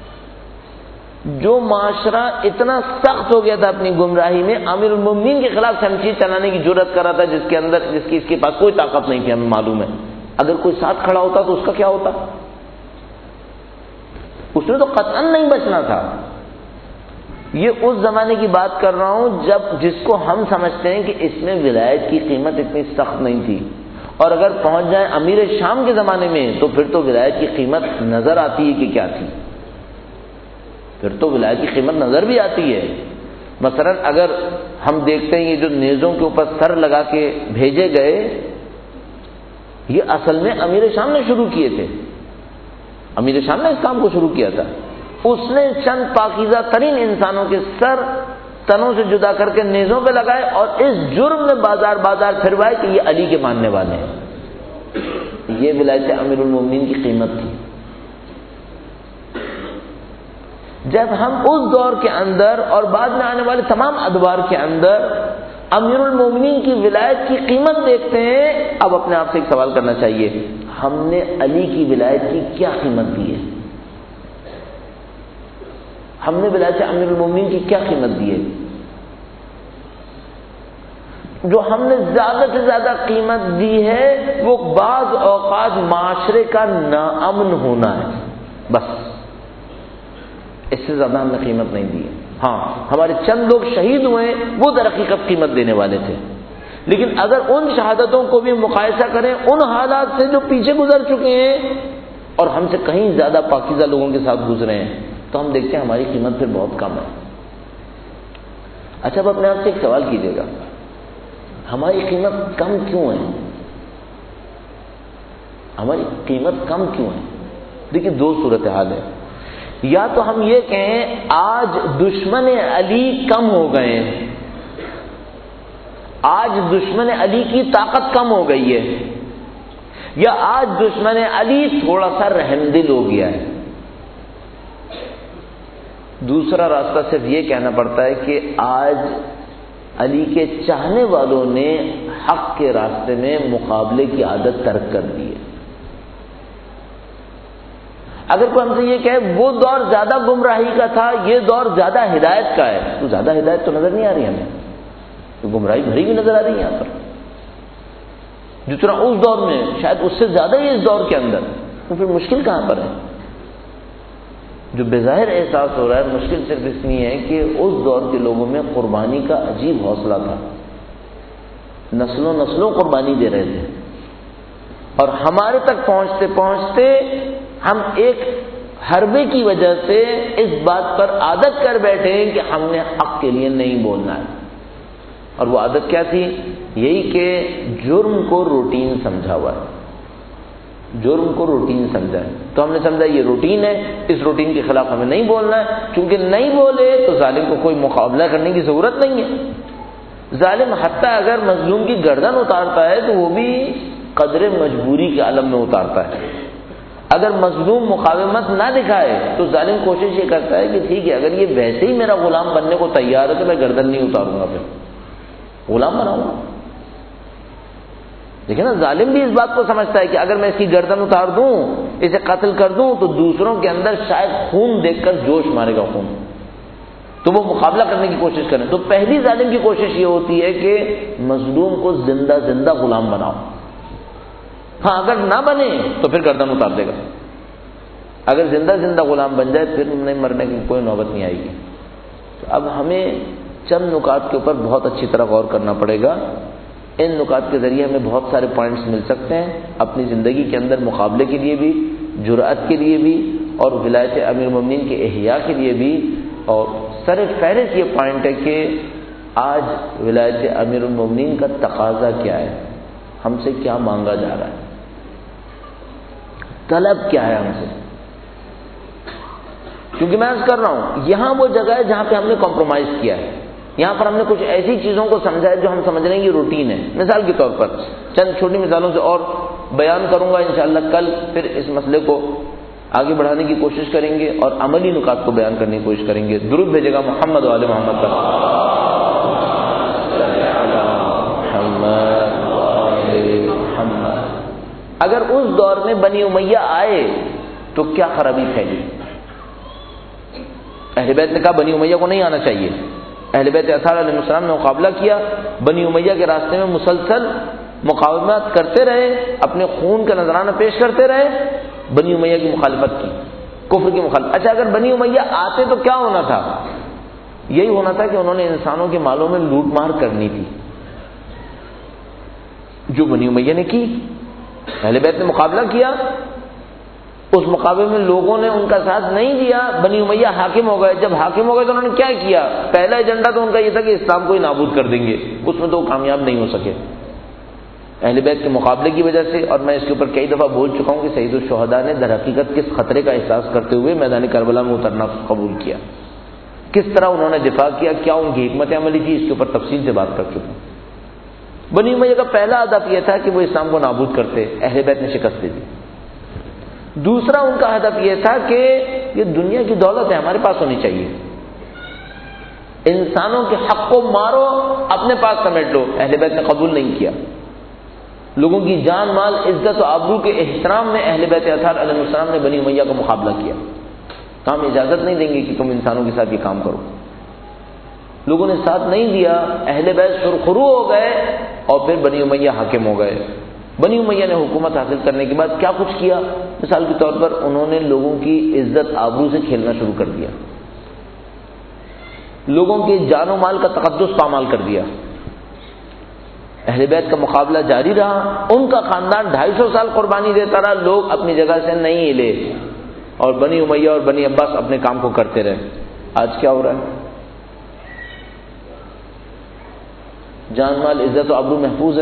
جو معاشرہ اتنا سخت ہو گیا تھا اپنی گمراہی میں، امیر المومنین کے خلاف تنقید چلانے کی جرأت کر رہا تھا جس کے اندر جس کی اس کے پاس کوئی طاقت نہیں تھی، ہمیں معلوم ہے۔ اگر کوئی ساتھ کھڑا ہوتا تو اس کا کیا ہوتا؟ اس نے تو قطعاً نہیں بچنا تھا۔ یہ اس زمانے کی بات کر رہا ہوں جب جس کو ہم سمجھتے ہیں کہ اس میں ولایت کی قیمت اتنی سخت نہیں تھی، اور اگر پہنچ جائیں امیر شام کے زمانے میں تو پھر تو ولایت کی قیمت نظر آتی ہے کہ کیا تھی، پھر تو ولایت کی قیمت نظر بھی آتی ہے۔ مثلا اگر ہم دیکھتے ہیں یہ جو نیزوں کے اوپر سر لگا کے بھیجے گئے، یہ اصل میں امیر شام نے شروع کیے تھے، امیر شام نے اس کام کو شروع کیا تھا۔ اس نے چند پاکیزہ ترین انسانوں کے سر تنوں سے جدا کر کے نیزوں پہ لگائے اور اس جرم میں بازار بازار پھروائے کہ یہ علی کے ماننے والے ہیں۔ یہ ولایت امیر المومنین کی قیمت تھی۔ جب ہم اس دور کے اندر اور بعد میں آنے والے تمام ادوار کے اندر امیر المومنین کی ولایت کی قیمت دیکھتے ہیں، اب اپنے آپ سے ایک سوال کرنا چاہیے، ہم نے علی کی ولایت کی کیا قیمت دی ہے؟ ہم نے ولایت امیر المومنین کی کیا قیمت دی ہے؟ جو ہم نے زیادہ سے زیادہ قیمت دی ہے وہ بعض اوقات معاشرے کا ناامن ہونا ہے، بس اس سے زیادہ ہم نے قیمت نہیں دی ہے۔ ہاں ہمارے چند لوگ شہید ہوئے وہ در حقیقت قیمت دینے والے تھے، لیکن اگر ان شہادتوں کو بھی مقایسہ کریں ان حالات سے جو پیچھے گزر چکے ہیں اور ہم سے کہیں زیادہ پاکیزہ لوگوں کے ساتھ گزرے ہیں، تو ہم دیکھتے ہیں ہماری قیمت پھر بہت کم ہے۔ اچھا اب اپنے آپ سے ایک سوال کیجیے گا، ہماری قیمت کم کیوں ہے؟ ہماری قیمت کم کیوں ہے؟ دیکھیے دو صورتحال ہے، یا تو ہم یہ کہیں آج دشمن علی کم ہو گئے ہیں، آج دشمن علی کی طاقت کم ہو گئی ہے، یا آج دشمن علی تھوڑا سا رحم دل ہو گیا ہے۔ دوسرا راستہ صرف یہ کہنا پڑتا ہے کہ آج علی کے چاہنے والوں نے حق کے راستے میں مقابلے کی عادت ترک کر دی ہے۔ اگر کوئی ہم سے یہ کہے وہ دور زیادہ گمراہی کا تھا، یہ دور زیادہ ہدایت کا ہے، تو زیادہ ہدایت تو نظر نہیں آ رہی ہمیں، تو گمراہی بھری ہوئی نظر آ رہی ہے یہاں پر، جتنا اس دور میں شاید اس سے زیادہ ہی اس دور کے اندر، تو پھر مشکل کہاں پر ہے؟ جو بظاہر احساس ہو رہا ہے مشکل صرف اس لیے ہے کہ اس دور کے لوگوں میں قربانی کا عجیب حوصلہ تھا، نسلوں نسلوں قربانی دے رہے تھے، اور ہمارے تک پہنچتے پہنچتے ہم ایک حربے کی وجہ سے اس بات پر عادت کر بیٹھے ہیں کہ ہم نے حق کے لیے نہیں بولنا ہے۔ اور وہ عادت کیا تھی؟ یہی کہ جرم کو روٹین سمجھا ہوا ہے، جرم کو روٹین سمجھا ہے، تو ہم نے سمجھا یہ روٹین ہے، اس روٹین کے خلاف ہمیں نہیں بولنا ہے، چونکہ نہیں بولے تو ظالم کو کوئی مقابلہ کرنے کی ضرورت نہیں ہے۔ ظالم حتیٰ اگر مظلوم کی گردن اتارتا ہے تو وہ بھی قدر مجبوری کے عالم میں اتارتا ہے، اگر مظلوم مقاومت نہ دکھائے تو ظالم کوشش یہ کرتا ہے کہ ٹھیک ہے اگر یہ ویسے ہی میرا غلام بننے کو تیار ہے تو میں گردن نہیں اتاروں گا، پھر غلام بناؤں گا۔ دیکھیں نا ظالم بھی اس بات کو سمجھتا ہے کہ اگر میں اس کی گردن اتار دوں، اسے قتل کر دوں تو دوسروں کے اندر شاید خون دیکھ کر جوش مارے گا خون، تو وہ مقابلہ کرنے کی کوشش کریں۔ تو پہلی ظالم کی کوشش یہ ہوتی ہے کہ مظلوم کو زندہ زندہ غلام بناؤ، ہاں اگر نہ بنے تو پھر گردن اتار دے گا، اگر زندہ زندہ غلام بن جائے پھر نہیں مرنے کی کوئی نوبت نہیں آئے گی۔ تو اب ہمیں چند نکات کے اوپر بہت اچھی طرح غور کرنا پڑے گا، ان نکات کے ذریعے ہمیں بہت سارے پوائنٹس مل سکتے ہیں اپنی زندگی کے اندر مقابلے کے لیے بھی، جرأت کے لیے بھی، اور ولایت امیر المومنین کے احیاء کے لیے بھی۔ اور سر فہرست یہ پوائنٹ ہے کہ آج ولایت امیر المومنین کا تقاضا کیا ہے، ہم سے کیا مانگا جا رہا ہے، طلب کیا ہے ہم سے۔ کیونکہ میں عرض کر رہا ہوں یہاں وہ جگہ ہے جہاں پہ ہم نے کمپرومائز کیا ہے، یہاں پر ہم نے کچھ ایسی چیزوں کو سمجھا ہے جو ہم سمجھ رہے ہیں یہ روٹین ہے۔ مثال کے طور پر چند چھوٹی مثالوں سے اور بیان کروں گا انشاءاللہ، کل پھر اس مسئلے کو آگے بڑھانے کی کوشش کریں گے اور عملی نکات کو بیان کرنے کی کوشش کریں گے۔ درود بھیجے گا محمد و آل محمد پر۔ اگر اس دور میں بنی امیہ آئے تو کیا خرابی پھیلی؟ اہل بیت نے کہا بنی امیہ کو نہیں آنا چاہیے، اہل بیت اطہار علیہ السلام نے مقابلہ کیا، بنی امیہ کے راستے میں مسلسل مقاومت کرتے رہے، اپنے خون کا نذرانہ پیش کرتے رہے، بنی امیہ کی مخالفت کی، کفر کی مخالفت۔ اچھا اگر بنی امیہ آتے تو کیا ہونا تھا؟ یہی ہونا تھا کہ انہوں نے انسانوں کے مالوں میں لوٹ مار کرنی تھی، جو بنی امیہ نے کی۔ اہل بیت نے مقابلہ کیا، اس مقابلے میں لوگوں نے ان کا ساتھ نہیں دیا، بنی امیہ حاکم ہو گئے۔ جب حاکم ہو گئے تو انہوں نے کیا کیا؟ پہلا ایجنڈا تو ان کا یہ تھا کہ اسلام کو ہی نابود کر دیں گے، اس میں تو کامیاب نہیں ہو سکے اہل بیت کے مقابلے کی وجہ سے۔ اور میں اس کے اوپر کئی دفعہ بول چکا ہوں کہ سید الشہداء نے در حقیقت کس خطرے کا احساس کرتے ہوئے میدان کربلا میں اترنا قبول کیا، کس طرح انہوں نے دفاع کیا، کیا ان کی حکمت عملی تھی، اس کے اوپر تفصیل سے بات کر چکا ہوں۔ بنی امیہ کا پہلا ہدف یہ تھا کہ وہ اسلام کو نابود کرتے، اہل بیت نے شکست دے دی۔ دوسرا ان کا ہدف یہ تھا کہ یہ دنیا کی دولت ہے، ہمارے پاس ہونی چاہیے۔ انسانوں کے حق کو مارو، اپنے پاس سمیٹ لو، اہل بیت نے قبول نہیں کیا۔ لوگوں کی جان مال عزت و آبرو کے احترام میں اہل بیت اطہار علیہ السلام نے بنی امیہ کا مقابلہ کیا۔ تو ہم اجازت نہیں دیں گے کہ تم انسانوں کے ساتھ یہ کام کرو۔ لوگوں نے ساتھ نہیں دیا، اہل بیت سرخرو ہو گئے اور پھر بنی امیہ حاکم ہو گئے۔ بنی امیہ نے حکومت حاصل کرنے کے بعد کیا کچھ کیا؟ مثال کے طور پر انہوں نے لوگوں کی عزت آبرو سے کھیلنا شروع کر دیا، لوگوں کے جان و مال کا تقدس پامال کر دیا۔ اہل بیت کا مقابلہ جاری رہا، ان کا خاندان ڈھائی سو سال قربانی دیتا رہا، لوگ اپنی جگہ سے نہیں ہلے، اور بنی امیہ اور بنی عباس اپنے کام کو کرتے رہے۔ آج کیا ہو رہا ہے؟ جان مال عزت و آبرو محفوظ ہے؟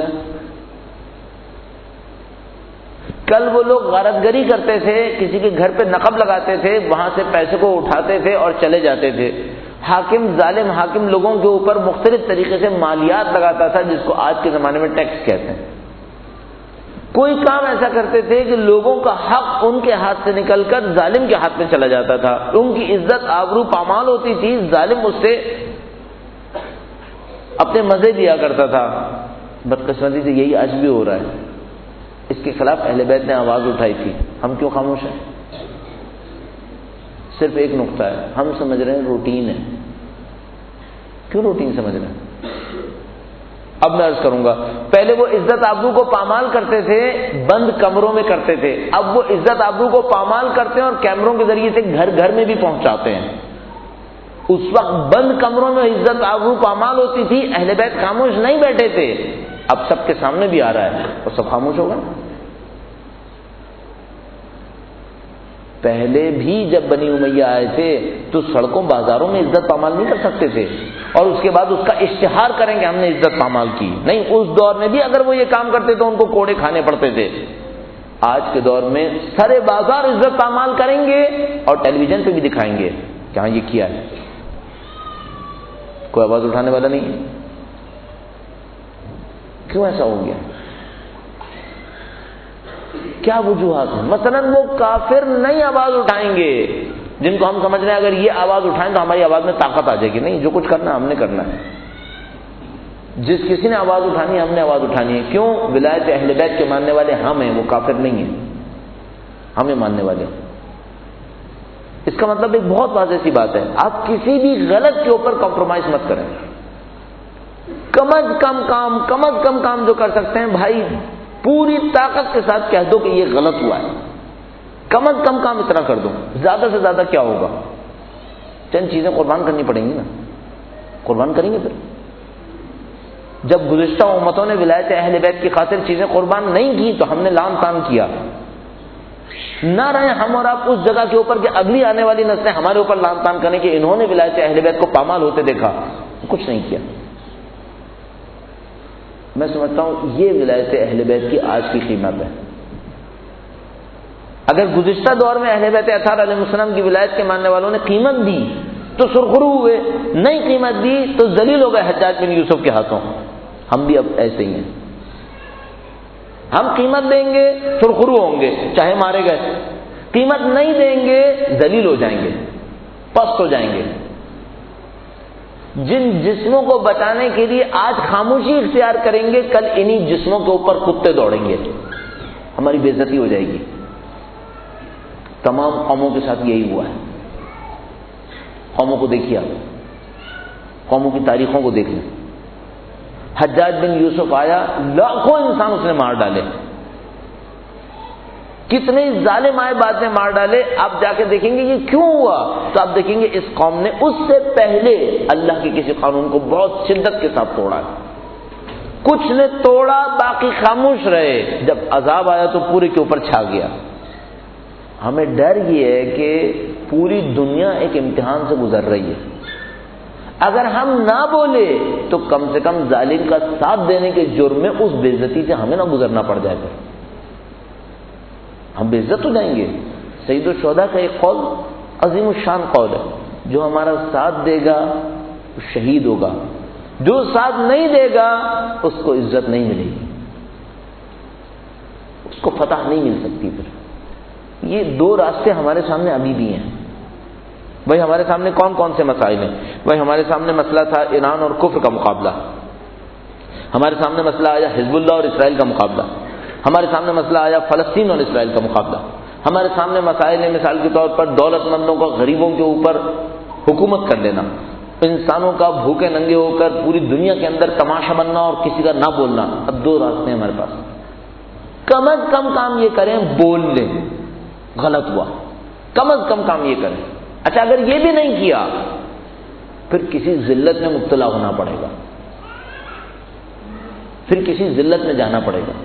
کل وہ لوگ غارت گری کرتے تھے، کسی کے گھر پہ نقب لگاتے تھے، وہاں سے پیسے کو اٹھاتے تھے اور چلے جاتے تھے۔ حاکم ظالم حاکم لوگوں کے اوپر مختلف طریقے سے مالیات لگاتا تھا، جس کو آج کے زمانے میں ٹیکس کہتے ہیں۔ کوئی کام ایسا کرتے تھے کہ لوگوں کا حق ان کے ہاتھ سے نکل کر ظالم کے ہاتھ میں چلا جاتا تھا، ان کی عزت آبرو پامال ہوتی تھی، ظالم اس سے اپنے مزے لیا کرتا تھا۔ بدقسمتی سے یہی آج بھی ہو رہا ہے۔ اس کے خلاف اہل بیت نے آواز اٹھائی تھی، ہم کیوں خاموش ہیں؟ صرف ایک نقطہ ہے، ہم سمجھ رہے ہیں روٹین ہے۔ کیوں روٹین سمجھ رہے ہیں؟ اب میں عرض کروں گا، پہلے وہ عزت آبرو کو پامال کرتے تھے، بند کمروں میں کرتے تھے، اب وہ عزت آبرو کو پامال کرتے ہیں اور کیمروں کے ذریعے سے گھر گھر میں بھی پہنچاتے ہیں۔ اس وقت بند کمروں میں عزت آبرو پامال ہوتی تھی، اہل بیت خاموش نہیں بیٹھے تھے، اب سب کے سامنے بھی آ رہا ہے اور سب خاموش ہوگا۔ پہلے بھی جب بنی امیہ آئے تھے تو سڑکوں بازاروں میں عزت پامال نہیں کر سکتے تھے، اور اس کے بعد اس کا اشتہار کریں کہ ہم نے عزت پامال کی، نہیں، اس دور میں بھی اگر وہ یہ کام کرتے تو ان کو کوڑے کھانے پڑتے تھے۔ آج کے دور میں سارے بازار عزت پامال کریں گے اور ٹیلی ویژن پہ بھی دکھائیں گے کہ ہاں یہ کیا ہے، کوئی آواز اٹھانے والا نہیں ہے۔ کیوں ایسا ہو گیا؟ کیا وجوہات ہیں؟ مثلا وہ کافر نہیں آواز اٹھائیں گے جن کو ہم سمجھ رہے ہیں اگر یہ آواز اٹھائیں تو ہماری آواز میں طاقت آ جائے گی، نہیں، جو کچھ کرنا ہم نے کرنا ہے۔ جس کسی نے آواز اٹھانی ہے ہم نے آواز اٹھانی ہے۔ کیوں؟ ولایت اہل بیت کے ماننے والے ہم ہیں، وہ کافر نہیں ہیں، ہمیں ماننے والے۔ اس کا مطلب ایک بہت واضح سی بات ہے، آپ کسی بھی غلط کے اوپر کمپرومائز مت کریں۔ کم از کم کام کم از کم کام جو کر سکتے ہیں بھائی پوری طاقت کے ساتھ کہہ دو کہ یہ غلط ہوا ہے، کم از کم کام اتنا کر دو۔ زیادہ سے زیادہ کیا ہوگا؟ چند چیزیں قربان کرنی پڑیں گی نا، قربان کریں گے۔ پھر جب گزشتہ امتوں نے ولایت اہل بیت کی خاطر چیزیں قربان نہیں کی تو ہم نے لام تان کیا، نہ رہے ہم اور آپ اس جگہ کے اوپر کہ اگلی آنے والی نسلیں ہمارے اوپر لام تان کریں کہ انہوں نے ولایت اہل بیت کو پامال ہوتے دیکھا، کچھ نہیں کیا۔ میں سمجھتا ہوں یہ ولایت اہل بیت کی آج کی قیمت ہے۔ اگر گزشتہ دور میں اہل بیت اطہار علیہ السلام کی ولایت کے ماننے والوں نے قیمت دی تو سرخرو ہوئے، نہیں قیمت دی تو ذلیل ہو گئے حجاج بن یوسف کے ہاتھوں۔ ہم بھی اب ایسے ہی ہیں، ہم قیمت دیں گے سرخرو ہوں گے چاہے مارے گئے، قیمت نہیں دیں گے ذلیل ہو جائیں گے، پست ہو جائیں گے۔ جن جسموں کو بچانے کے لیے آج خاموشی اختیار کریں گے کل انہی جسموں کے اوپر کتے دوڑیں گے، ہماری بے عزتی ہو جائے گی۔ تمام قوموں کے ساتھ یہی ہوا ہے۔ قوموں کو دیکھیے، آپ قوموں کی تاریخوں کو دیکھ لیں۔ حجاج بن یوسف آیا، لاکھوں انسان اس نے مار ڈالے، کتنے ظالم آئے بعد میں مار ڈالے۔ آپ جا کے دیکھیں گے یہ کیوں ہوا تو آپ دیکھیں گے اس قوم نے اس سے پہلے اللہ کے کسی قانون کو بہت شدت کے ساتھ توڑا، کچھ نے توڑا باقی خاموش رہے، جب عذاب آیا تو پورے کے اوپر چھا گیا۔ ہمیں ڈر یہ ہے کہ پوری دنیا ایک امتحان سے گزر رہی ہے، اگر ہم نہ بولے تو کم سے کم ظالم کا ساتھ دینے کے جرم میں اس بے عزتی سے ہمیں نہ گزرنا پڑ جائے گا، ہم بے عزت ہو جائیں گے۔ سید الشہداء کا ایک قول عظیم الشان قول ہے، جو ہمارا ساتھ دے گا وہ شہید ہوگا، جو ساتھ نہیں دے گا اس کو عزت نہیں ملے گی، اس کو فتح نہیں مل سکتی۔ پھر یہ دو راستے ہمارے سامنے ابھی بھی ہیں، بھائی ہمارے سامنے کون کون سے مسائل ہیں؟ بھائی ہمارے سامنے مسئلہ تھا ایران اور کفر کا مقابلہ، ہمارے سامنے مسئلہ آیا حزب اللہ اور اسرائیل کا مقابلہ، ہمارے سامنے مسئلہ آیا فلسطین اور اسرائیل کا مقابلہ، ہمارے سامنے مسائل ہیں مثال کے طور پر دولت مندوں کا غریبوں کے اوپر حکومت کر لینا، انسانوں کا بھوکے ننگے ہو کر پوری دنیا کے اندر تماشا بننا اور کسی کا نہ بولنا۔ اب دو راستے ہیں ہمارے پاس، کم از کم کام یہ کریں بول لیں غلط ہوا، کم از کم کام یہ کریں۔ اچھا اگر یہ بھی نہیں کیا پھر کسی ذلت میں مبتلا ہونا پڑے گا، پھر کسی ذلت میں جانا پڑے گا۔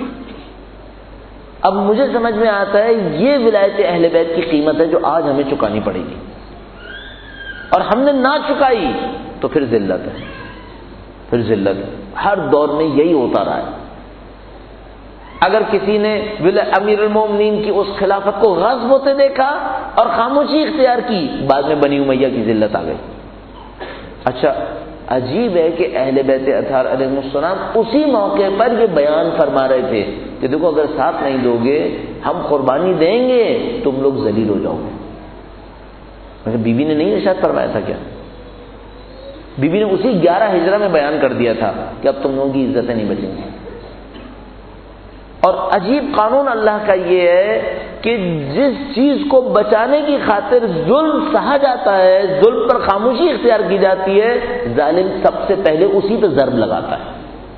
اب مجھے سمجھ میں آتا ہے یہ ولایت اہل بیت کی قیمت ہے جو آج ہمیں چکانی پڑے گی، اور ہم نے نہ چکائی تو پھر ذلت ہے، پھر ذلت ہے۔ ہر دور میں یہی ہوتا رہا ہے۔ اگر کسی نے امیر المومنین کی اس خلافت کو غصب ہوتے دیکھا اور خاموشی اختیار کی، بعد میں بنی امیہ کی ذلت آ گئی۔ اچھا عجیب ہے کہ اہل بیت اطہار علیہ السلام اسی موقع پر یہ بیان فرما رہے تھے کہ دیکھو اگر ساتھ نہیں دو گے ہم قربانی دیں گے تم لوگ ذلیل ہو جاؤ گے۔ مگر بی بی نے نہیں ارشاد فرمایا تھا کیا؟ بی بی نے اسی گیارہ ہجرہ میں بیان کر دیا تھا کہ اب تم لوگوں کی عزتیں نہیں بچیں گی۔ اور عجیب قانون اللہ کا یہ ہے کہ جس چیز کو بچانے کی خاطر ظلم سہا جاتا ہے، ظلم پر خاموشی اختیار کی جاتی ہے، ظالم سب سے پہلے اسی پہ ضرب لگاتا ہے۔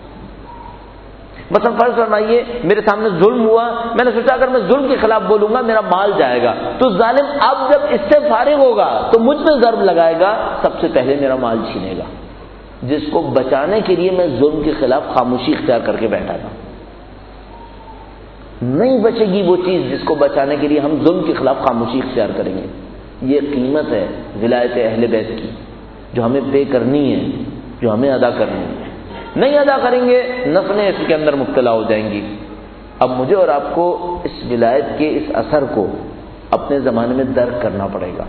مثلا فرض فرمائیے میرے سامنے ظلم ہوا، میں نے سوچا اگر میں ظلم کے خلاف بولوں گا میرا مال جائے گا، تو ظالم اب جب اس سے فارغ ہوگا تو مجھ پہ ضرب لگائے گا، سب سے پہلے میرا مال چھینے گا، جس کو بچانے کے لیے میں ظلم کے خلاف خاموشی اختیار کر کے بیٹھا تھا۔ نہیں بچے گی وہ چیز جس کو بچانے کے لیے ہم ظلم کے خلاف خاموشی اختیار کریں گے۔ یہ قیمت ہے ولایت اہل بیت کی جو ہمیں پے کرنی ہے، جو ہمیں ادا کرنی ہے۔ نہیں ادا کریں گے نسلیں اس کے اندر مبتلا ہو جائیں گی۔ اب مجھے اور آپ کو اس ولایت کے اس اثر کو اپنے زمانے میں درک کرنا پڑے گا۔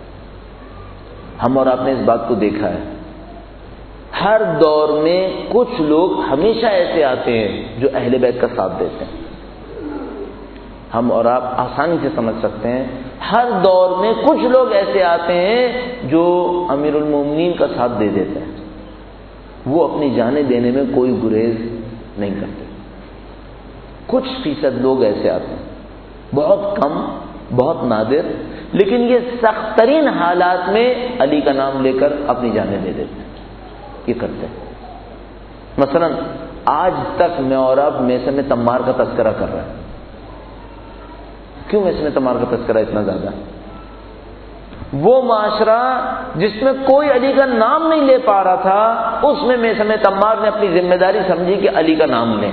ہم اور آپ نے اس بات کو دیکھا ہے، ہر دور میں کچھ لوگ ہمیشہ ایسے آتے ہیں جو اہل بیت کا ساتھ دیتے ہیں۔ ہم اور آپ آسانی سے سمجھ سکتے ہیں ہر دور میں کچھ لوگ ایسے آتے ہیں جو امیر المومنین کا ساتھ دے دیتے ہیں، وہ اپنی جانیں دینے میں کوئی گریز نہیں کرتے۔ کچھ فیصد لوگ ایسے آتے ہیں، بہت کم، بہت نادر، لیکن یہ سخت ترین حالات میں علی کا نام لے کر اپنی جانیں دے دیتے ہیں، یہ کرتے ہیں۔ مثلا آج تک میں اور آپ میثم تمار کا تذکرہ کر رہے ہیں، کیوں میثم تمار کا تذکرہ اتنا زیادہ؟ وہ معاشرہ جس میں کوئی علی کا نام نہیں لے پا رہا تھا، اس میں میثم تمار نے اپنی ذمہ داری سمجھی کہ علی کا نام لیں۔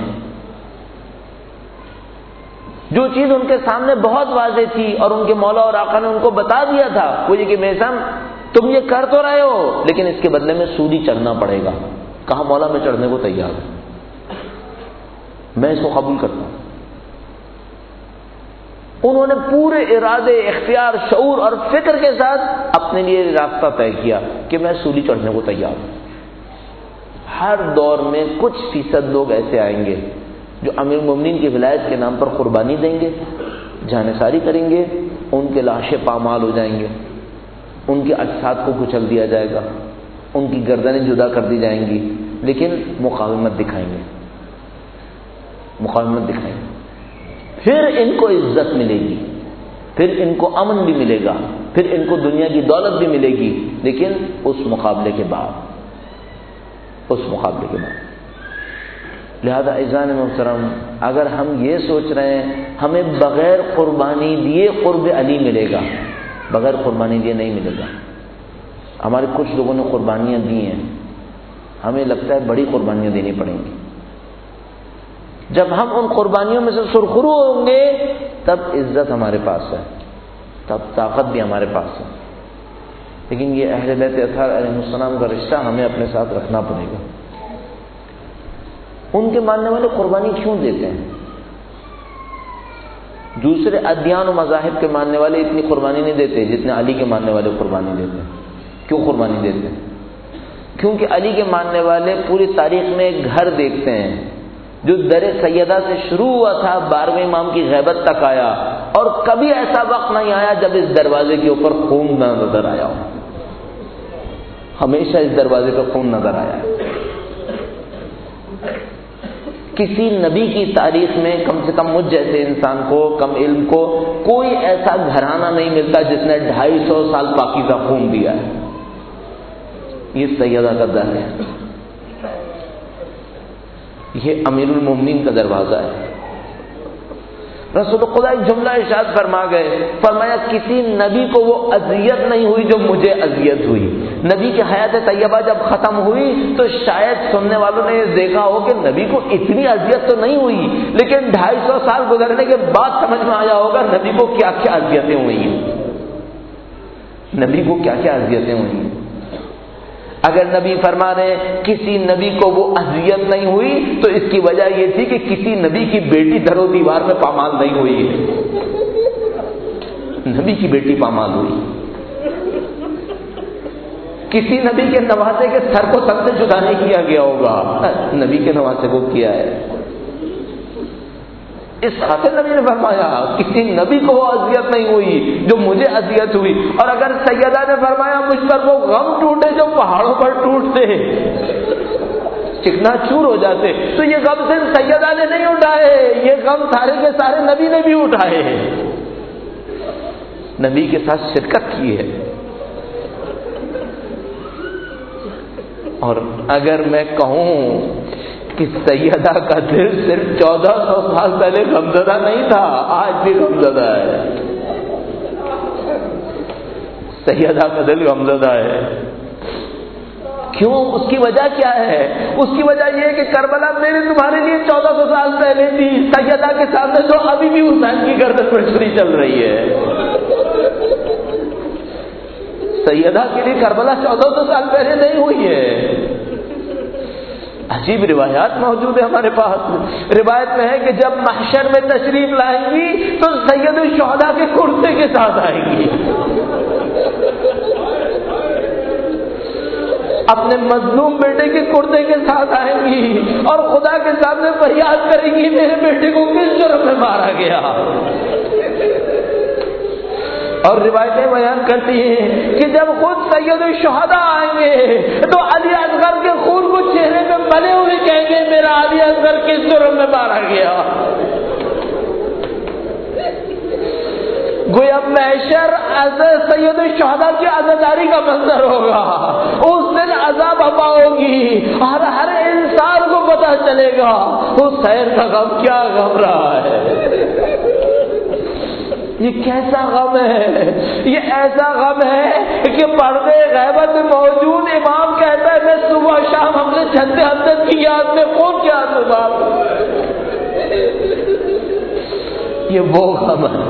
جو چیز ان کے سامنے بہت واضح تھی اور ان کے مولا اور آقا نے ان کو بتا دیا تھا وہ یہ کہ میثم تم یہ کر تو رہے ہو لیکن اس کے بدلے میں سودی چڑھنا پڑے گا۔ کہا مولا میں چڑھنے کو تیار ہوں، میں اس کو قبول کرتا ہوں۔ انہوں نے پورے ارادے، اختیار، شعور اور فکر کے ساتھ اپنے لیے راستہ طے کیا کہ میں سولی چڑھنے کو تیار ہوں۔ ہر دور میں کچھ فیصد لوگ ایسے آئیں گے جو امیر المومنین کی ولایت کے نام پر قربانی دیں گے، جانثاری کریں گے، ان کے لاشیں پامال ہو جائیں گے، ان کے اجساد کو کچل دیا جائے گا، ان کی گردنیں جدا کر دی جائیں گی، لیکن مقاومت دکھائیں گے، مقاومت دکھائیں گے۔ پھر ان کو عزت ملے گی، پھر ان کو امن بھی ملے گا، پھر ان کو دنیا کی دولت بھی ملے گی، لیکن اس مقابلے کے بعد، اس مقابلے کے بعد۔ لہذا عزیزان محترم، اگر ہم یہ سوچ رہے ہیں ہمیں بغیر قربانی دیے قرب علی ملے گا، بغیر قربانی دیے نہیں ملے گا۔ ہمارے کچھ لوگوں نے قربانیاں دی ہیں، ہمیں لگتا ہے بڑی قربانیاں دینی پڑیں گی۔ جب ہم ان قربانیوں میں سے سرخرو ہوں گے تب عزت ہمارے پاس ہے، تب طاقت بھی ہمارے پاس ہے۔ لیکن یہ اہل بیت اطہار علیہ السلام کا رشتہ ہمیں اپنے ساتھ رکھنا پڑے گا۔ ان کے ماننے والے قربانی کیوں دیتے ہیں؟ دوسرے ادیان و مذاہب کے ماننے والے اتنی قربانی نہیں دیتے جتنے علی کے ماننے والے قربانی دیتے ہیں۔ کیوں قربانی دیتے ہیں؟ کیونکہ علی کے ماننے والے پوری تاریخ میں ایک گھر دیکھتے ہیں جو در سیدہ سے شروع ہوا تھا، بارہویں امام کی غیبت تک آیا، اور کبھی ایسا وقت نہیں آیا جب اس دروازے کے اوپر خون نہ نظر آیا ہو. ہمیشہ اس دروازے پر خون نظر آیا ہے. کسی نبی کی تاریخ میں کم سے کم مجھ جیسے انسان کو، کم علم کو، کوئی ایسا گھرانہ نہیں ملتا جس نے ڈھائی سو سال پاکیزہ خون دیا ہے. یہ سیدہ کا در ہے، یہ امیر المومنین کا دروازہ ہے. رسول خدا ایک جملہ ارشاد فرما گئے، فرمایا کسی نبی کو وہ اذیت نہیں ہوئی جو مجھے اذیت ہوئی. نبی کی حیات طیبہ جب ختم ہوئی تو شاید سننے والوں نے یہ دیکھا ہو کہ نبی کو اتنی اذیت تو نہیں ہوئی، لیکن ڈھائی سو سال گزرنے کے بعد سمجھ میں آیا ہوگا نبی کو کیا کیا اذیتیں ہوئی ہیں، نبی کو کیا کیا اذیتیں ہوئی ہیں. اگر نبی فرما رہے کسی نبی کو وہ اذیت نہیں ہوئی تو اس کی وجہ یہ تھی کہ کسی نبی کی بیٹی در و دیوار میں پامال نہیں ہوئی ہے. نبی کی بیٹی پامال ہوئی، کسی نبی کے نواسے کے سر کو تن سے جدا نہیں کیا گیا ہوگا، نبی کے نواسے کو کیا ہے. اس خاطر نبی نے فرمایا کسی نبی کو وہ اذیت نہیں ہوئی جو مجھے اذیت ہوئی. اور اگر سیدہ نے فرمایا مجھ پر وہ غم ٹوٹے جو پہاڑوں پر ٹوٹتے چکنا چور ہو جاتے، تو یہ غم صرف سیدہ نے نہیں اٹھائے، یہ غم سارے کے سارے نبی نے بھی اٹھائے، نبی کے ساتھ شرکت کی ہے. اور اگر میں کہوں کہ سیدہ کا دل صرف چودہ سو سال پہلے غمزدہ نہیں تھا، آج بھی غمزدہ ہے. سیدہ کا دل غمزدہ ہے. کیوں؟ اس کی وجہ کیا ہے؟ اس کی وجہ یہ ہے کہ کربلا میرے تمہارے لیے چودہ سو سال پہلے تھی، سیدہ کے سامنے تو ابھی بھی حسین کی گردن پر چھری چل رہی ہے. سیدہ کے لیے کربلا چودہ سو سال پہلے نہیں ہوئی ہے. عجیب روایات موجود ہے ہمارے پاس. روایت میں ہے کہ جب محشر میں تشریف لائیں گی تو سید الشہداء کے کرتے کے ساتھ آئیں گی، اپنے مظلوم بیٹے کے کرتے کے ساتھ آئیں گی اور خدا کے سامنے فریاد کریں گی میرے بیٹے کو کس جرم میں مارا گیا. اور روایتیں بیان کرتی ہیں کہ جب خود سید الشہداء آئیں گے تو علی اصغر کے خون کو چہرے پہ ملے ہوئے کہیں گے میرا علی اصغر کس جرم میں مارا گیا. گویا محشر سید الشہداء کی عزاداری کا منظر ہوگا. اس دن عذاب ہوا ہوگی اور ہر انسان کو پتہ چلے گا حسین کا غم کیا غم رہا ہے. یہ کیسا غم ہے؟ یہ ایسا غم ہے کہ پردے غیبت میں موجود امام کہتا ہے میں صبح شام ہم نے چھتے حدت کی یاد میں کون کیا صبح. یہ وہ غم ہے،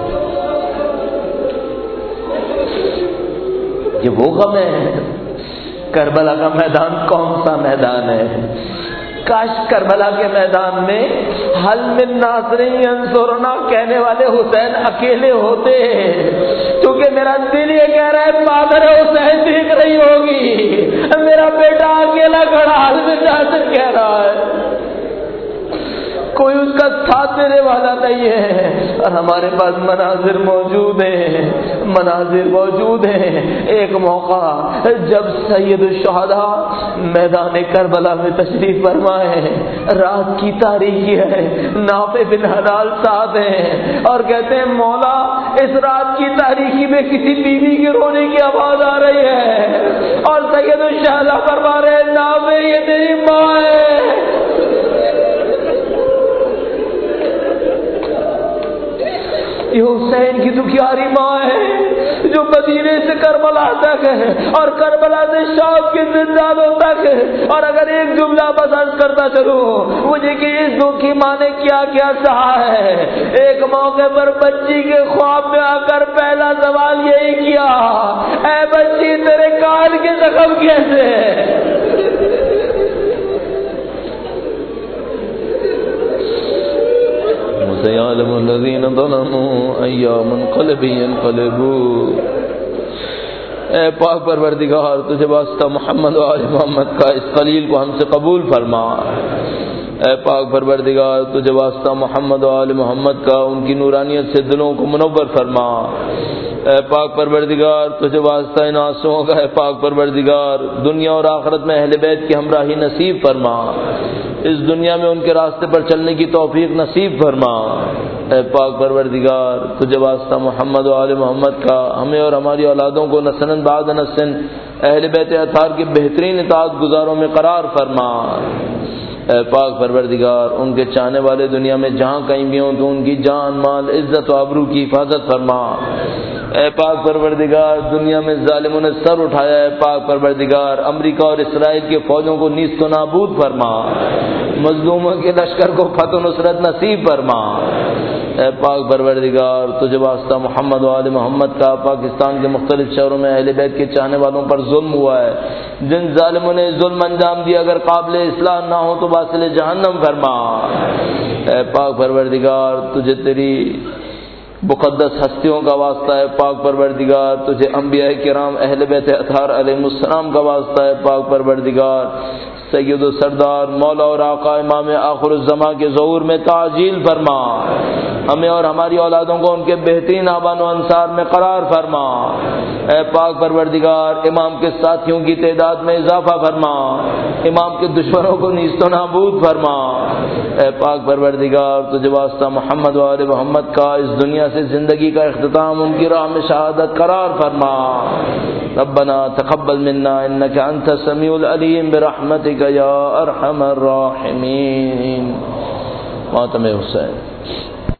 یہ وہ غم ہے. کربلا کا میدان کون سا میدان ہے؟ کاش کربلا کے میدان میں حل من ناصر ینصرنا کہنے والے حسین اکیلے ہوتے، کیونکہ میرا دل یہ کہہ رہا ہے مادر حسین دیکھ رہی ہوگی میرا بیٹا اکیلا کھڑا حل من ناصر کہہ رہا ہے، کوئی اس کا ساتھ دینے والا نہیں ہے. اور ہمارے پاس مناظر موجود ہیں، مناظر موجود ہیں. ایک موقع جب سید الشہداء میدان کربلا میں تشریف فرمائے، رات کی تاریکی ہے، نافع بن حلال ساتھ ہیں اور کہتے ہیں مولا اس رات کی تاریکی میں کسی بیوی کے رونے کی آواز آ رہی ہے. اور سید الشہداء فرما رہے ہیں نافع یہ تیری ماں ہے. یہ حسین کی دکھیاری ماں ہے جو مدینے سے کربلا تک ہے اور کربلا سے شام کے زندانوں تک ہے. اور اگر ایک جملہ پسند کرتا چلوں مجھے کہ اس دکھی ماں نے کیا کیا سہا ہے. ایک موقع پر بچی کے خواب میں آ کر پہلا سوال یہی کیا اے بچی تیرے کان کے زخم کیسے ہے. سيعلم الذين ظلموا أي منقلب ينقلبون. اے پاک پروردگار تجھے واسطہ محمد و آل محمد کا اس قلیل کو ہم سے قبول فرما. اے پاک پروردگار تجھے واسطہ محمد و آل محمد کا، ان کی نورانیت سے دلوں کو منور فرما۔ اے پاک پروردگار تجھے واسطہ ان آنسوؤں کا، اے پاک پروردگار دنیا اور آخرت میں اہل بیت کی ہمراہی نصیب فرما، اس دنیا میں ان کے راستے پر چلنے کی توفیق نصیب فرما۔ اے پاک پروردگار تجھے واسطہ محمد و آل محمد کا، ہمیں اور ہماری اولادوں کو نسلاً بعد نسل اہل بیت اطہار کے بہترین اطاعت گزاروں میں قرار فرما۔ اے پاک پروردگار ان کے چاہنے والے دنیا میں جہاں کہیں بھی ہوں تو ان کی جان مال عزت و آبرو کی حفاظت فرما۔ اے پاک پروردگار دنیا میں ظالموں نے سر اٹھایا ہے، پاک پروردگار امریکہ اور اسرائیل کے فوجوں کو نیست و نابود فرما، مظلوموں کے لشکر کو فتح و نصرت نصیب فرما۔ اے پاک پروردگار تجھے واسطہ محمد و آل محمد کا، پاکستان کے مختلف شہروں میں اہل بیت کے چاہنے والوں پر ظلم ہوا ہے، جن ظالموں نے ظلم انجام دیا اگر قابل اصلاح نہ ہو تو باطل جہنم فرما۔ اے پاک پروردگار تجھے تیری مقدس ہستیوں کا واسطہ ہے، پاک پروردگار تجھے انبیاء کرام اہل بیت اطہار علیہ السلام کا واسطہ ہے، پاک پروردگار سید و سردار مولا اور آقا امام آخر الزماں کے ظہور میں تعجیل فرما، ہمیں اور ہماری اولادوں کو ان کے بہترین آبان و انصار میں قرار فرما۔ اے پاک پروردگار امام کے ساتھیوں کی تعداد میں اضافہ فرما، امام کے دشمنوں کو نیست و نابود فرما۔ اے پاک پروردگار تجھے واسطہ محمد و آل محمد کا، اس دنیا سے زندگی کا اختتام ان کی راہ میں شہادت قرار فرما۔ ربنا تقبل منا انك انت السميع العليم برحمتك یا ارحم الراحمین۔ ماتم حسین۔